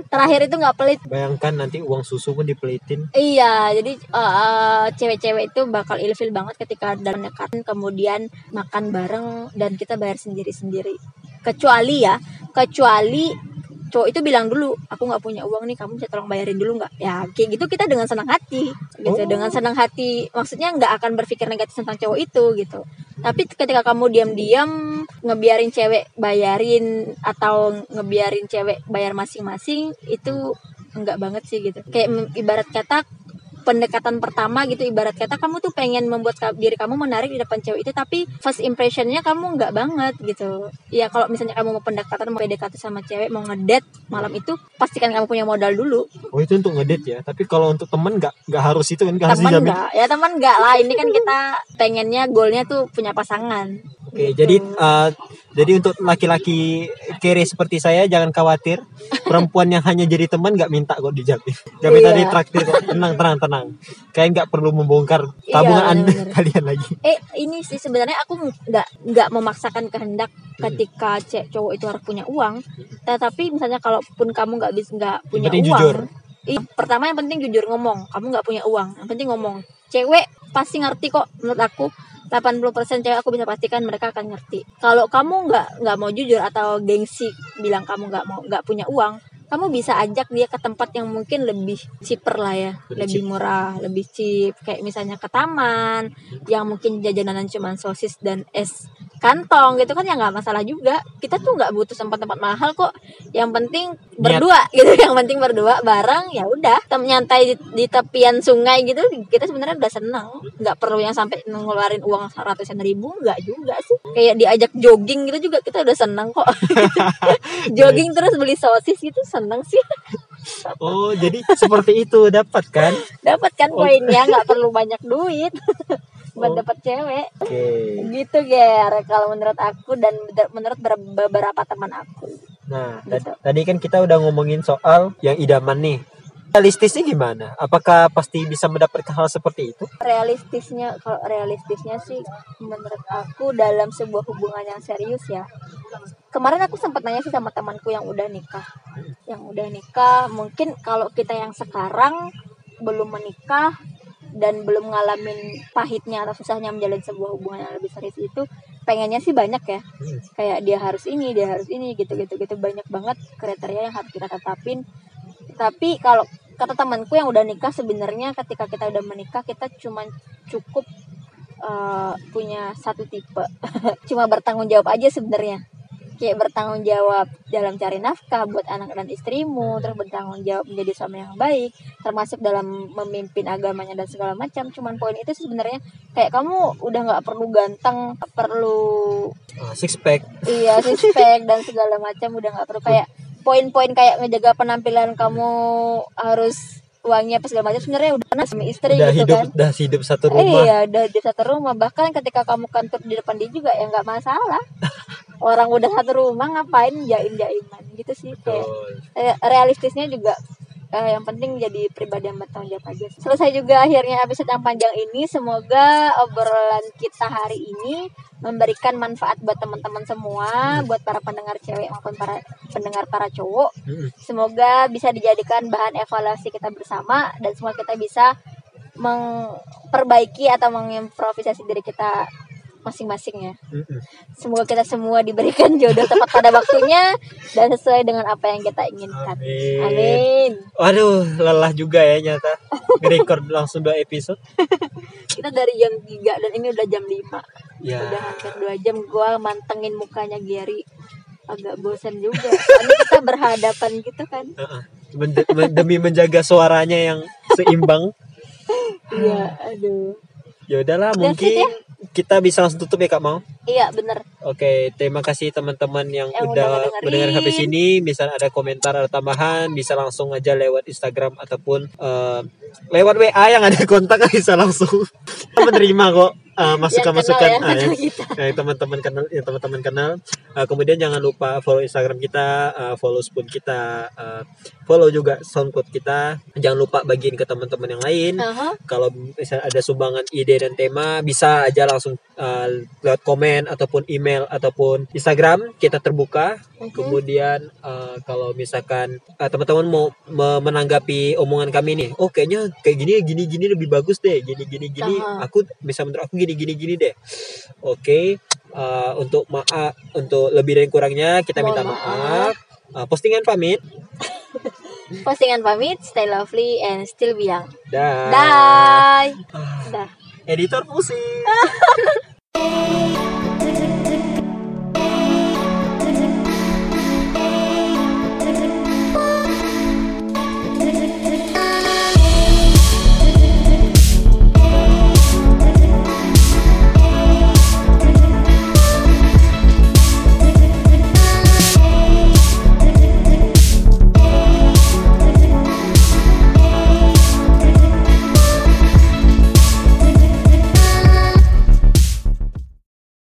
[SPEAKER 2] terakhir itu nggak pelit.
[SPEAKER 1] Bayangkan nanti uang susu pun dipelitin.
[SPEAKER 2] Iya, jadi uh, uh, cewek-cewek itu bakal ilfil banget ketika ada pendekatan kemudian makan bareng dan kita bayar sendiri-sendiri. Kecuali ya, kecuali cowok itu bilang dulu, aku nggak punya uang nih, kamu bisa tolong bayarin dulu nggak? Ya kayak gitu kita dengan senang hati, gitu. Oh. Dengan senang hati, maksudnya nggak akan berpikir negatif tentang cowok itu, gitu. Tapi ketika kamu diam-diam ngebiarin cewek bayarin atau ngebiarin cewek bayar masing-masing, itu enggak banget sih gitu. Kayak ibarat kata pendekatan pertama gitu, ibarat kata kamu tuh pengen membuat diri kamu menarik di depan cewek itu, tapi first impressionnya kamu nggak banget gitu. Ya kalau misalnya kamu mau pendekatan, mau P D K T sama cewek, mau ngedate malam itu, pastikan kamu punya modal dulu.
[SPEAKER 1] Oh itu untuk ngedate ya, tapi kalau untuk temen nggak nggak harus itu kan, nggak harus
[SPEAKER 2] temen
[SPEAKER 1] dijamin.
[SPEAKER 2] Nggak, ya teman nggak lah. Ini kan kita pengennya goalnya tuh punya pasangan.
[SPEAKER 1] Oke,
[SPEAKER 2] gitu.
[SPEAKER 1] jadi uh, jadi untuk laki-laki kere seperti saya jangan khawatir. Perempuan yang hanya jadi teman nggak minta kok dijamin, nggak minta
[SPEAKER 2] Iya.
[SPEAKER 1] ditraktir kok. Tenang, tenang, tenang. Kalian nggak perlu membongkar tabungan
[SPEAKER 2] Iya,
[SPEAKER 1] Anda
[SPEAKER 2] bener-bener.
[SPEAKER 1] kalian lagi.
[SPEAKER 2] Eh ini sih sebenarnya aku nggak nggak memaksakan kehendak ketika cewek cowok itu harus punya uang. Tetapi misalnya kalaupun kamu nggak bisa nggak punya
[SPEAKER 1] penting
[SPEAKER 2] uang,
[SPEAKER 1] jujur.
[SPEAKER 2] i- pertama yang penting jujur ngomong. Kamu nggak punya uang, yang penting ngomong. Cewek pasti ngerti kok, menurut aku. delapan puluh persen cewek aku bisa pastikan mereka akan ngerti. Kalau kamu nggak nggak mau jujur atau gengsi bilang kamu nggak mau nggak punya uang, kamu bisa ajak dia ke tempat yang mungkin lebih cheaper lah ya,
[SPEAKER 1] Lebih
[SPEAKER 2] lebih
[SPEAKER 1] cheap.
[SPEAKER 2] murah, lebih cheap, kayak misalnya ke taman yang mungkin jajanan cuma sosis dan es kantong gitu kan, ya nggak masalah juga. Kita tuh nggak butuh tempat-tempat mahal kok, yang penting berdua gitu, yang penting berdua bareng, ya udah tem- nyantai di, di tepian sungai gitu, kita sebenarnya udah seneng, nggak perlu yang sampai ngeluarin uang ratusan ribu, nggak juga sih. Kayak diajak jogging gitu juga kita udah seneng kok. Jogging terus beli sosis gitu seneng sih.
[SPEAKER 1] Oh jadi seperti itu, dapat kan?
[SPEAKER 2] Dapat kan
[SPEAKER 1] Oh.
[SPEAKER 2] poinnya, nggak perlu banyak duit buat
[SPEAKER 1] Oh.
[SPEAKER 2] dapat cewek.
[SPEAKER 1] Oke.
[SPEAKER 2] Gitu Ger, kalau menurut aku dan ber- menurut ber- beberapa teman aku.
[SPEAKER 1] Nah,
[SPEAKER 2] Gitu.
[SPEAKER 1] tad- tadi kan kita udah ngomongin soal yang idaman nih. Realistisnya gimana? Apakah pasti bisa mendapatkan hal seperti itu?
[SPEAKER 2] Realistisnya, kalau realistisnya sih menurut aku dalam sebuah hubungan yang serius ya. Kemarin aku sempat nanya sih sama temanku yang udah nikah. Yang udah nikah, mungkin kalau kita yang sekarang belum menikah dan belum ngalamin pahitnya atau susahnya menjalin sebuah hubungan yang lebih serius itu, pengennya sih banyak ya. Kayak dia harus ini, dia harus ini, gitu-gitu gitu, banyak banget kriteria yang harus kita tetapin. Tapi kalau kata temanku yang udah nikah, sebenarnya ketika kita udah menikah kita cuma cukup uh, punya satu tipe. Cuma bertanggung jawab aja sebenarnya. Kayak bertanggung jawab dalam cari nafkah buat anak dan istrimu, terus bertanggung jawab menjadi suami yang baik, termasuk dalam memimpin agamanya dan segala macam. Cuman poin itu sih sebenarnya kayak kamu udah nggak perlu ganteng, nggak perlu
[SPEAKER 1] Uh, six pack.
[SPEAKER 2] iya six pack dan segala macam, udah nggak perlu kayak poin-poin kayak ngejaga penampilan kamu harus uangnya apa segala macam, sebenarnya udah pernah sama istri
[SPEAKER 1] Udah
[SPEAKER 2] gitu
[SPEAKER 1] hidup,
[SPEAKER 2] kan.
[SPEAKER 1] udah hidup satu rumah.
[SPEAKER 2] Iya, udah di satu rumah. Bahkan ketika kamu kantor di depan dia juga ya nggak masalah. Orang udah satu rumah ngapain jaim-jaiman gitu sih. Kayak
[SPEAKER 1] Betul.
[SPEAKER 2] eh, realistisnya juga eh, yang penting jadi pribadi yang bertanggung jawab aja. Selesai juga akhirnya episode yang panjang ini. Semoga obrolan kita hari ini memberikan manfaat buat teman-teman semua, buat para pendengar cewek maupun para pendengar para cowok.
[SPEAKER 1] Mm-mm.
[SPEAKER 2] Semoga bisa dijadikan bahan evaluasi kita bersama dan semua kita bisa memperbaiki atau mengimprovisasi diri kita masing-masing ya.
[SPEAKER 1] Mm-mm.
[SPEAKER 2] Semoga kita semua diberikan jodoh tepat pada waktunya dan sesuai dengan apa yang kita inginkan.
[SPEAKER 1] Amin.
[SPEAKER 2] Amin.
[SPEAKER 1] Waduh, lelah juga ya nyata. Nge-record langsung dua episode.
[SPEAKER 2] Kita dari jam tiga dan ini udah jam lima.
[SPEAKER 1] Ya.
[SPEAKER 2] Udah hampir dua jam gua mantengin mukanya Gary. Agak bosan juga. Soalnya kita berhadapan gitu kan.
[SPEAKER 1] Uh-uh. Men- men- demi menjaga suaranya yang seimbang.
[SPEAKER 2] Iya, aduh.
[SPEAKER 1] Ya udahlah,
[SPEAKER 2] That's it
[SPEAKER 1] mungkin kita bisa langsung tutup ya Kak Mau.
[SPEAKER 2] Iya, bener.
[SPEAKER 1] Oke, terima kasih teman-teman yang,
[SPEAKER 2] Yang udah
[SPEAKER 1] udah
[SPEAKER 2] ngedengerin.
[SPEAKER 1] mendengar sampai sini. Misal ada komentar atau tambahan, bisa langsung aja lewat Instagram ataupun eh, lewat W A yang ada kontak, bisa langsung menerima kok eh, masukan-masukan
[SPEAKER 2] Yang kenal ya,
[SPEAKER 1] ah, yang,
[SPEAKER 2] kenal kita.
[SPEAKER 1] yang teman-teman kenal, yang teman-teman kenal. Eh, kemudian jangan lupa follow Instagram kita, eh, follow Spoon kita, eh, follow juga SoundCloud kita. Jangan lupa bagiin ke teman-teman yang lain.
[SPEAKER 2] Aha.
[SPEAKER 1] Kalau misalnya ada sumbangan ide dan tema, bisa aja langsung uh, lewat komen ataupun email ataupun Instagram, kita terbuka.
[SPEAKER 2] Mhm.
[SPEAKER 1] Kemudian uh, kalau misalkan uh, teman-teman mau me- menanggapi omongan kami nih, oh kayaknya kayak gini gini gini lebih bagus deh, gini gini gini,
[SPEAKER 2] Aha.
[SPEAKER 1] aku bisa menurut aku gini gini gini deh. Oke, uh, untuk maaf untuk lebih dan kurangnya kita minta
[SPEAKER 2] Mohon
[SPEAKER 1] maaf. Uh, postingan pamit.
[SPEAKER 2] Postingan pamit, stay lovely and still be young.
[SPEAKER 1] Dah.
[SPEAKER 2] Bye. Dah.
[SPEAKER 1] Editor pusing.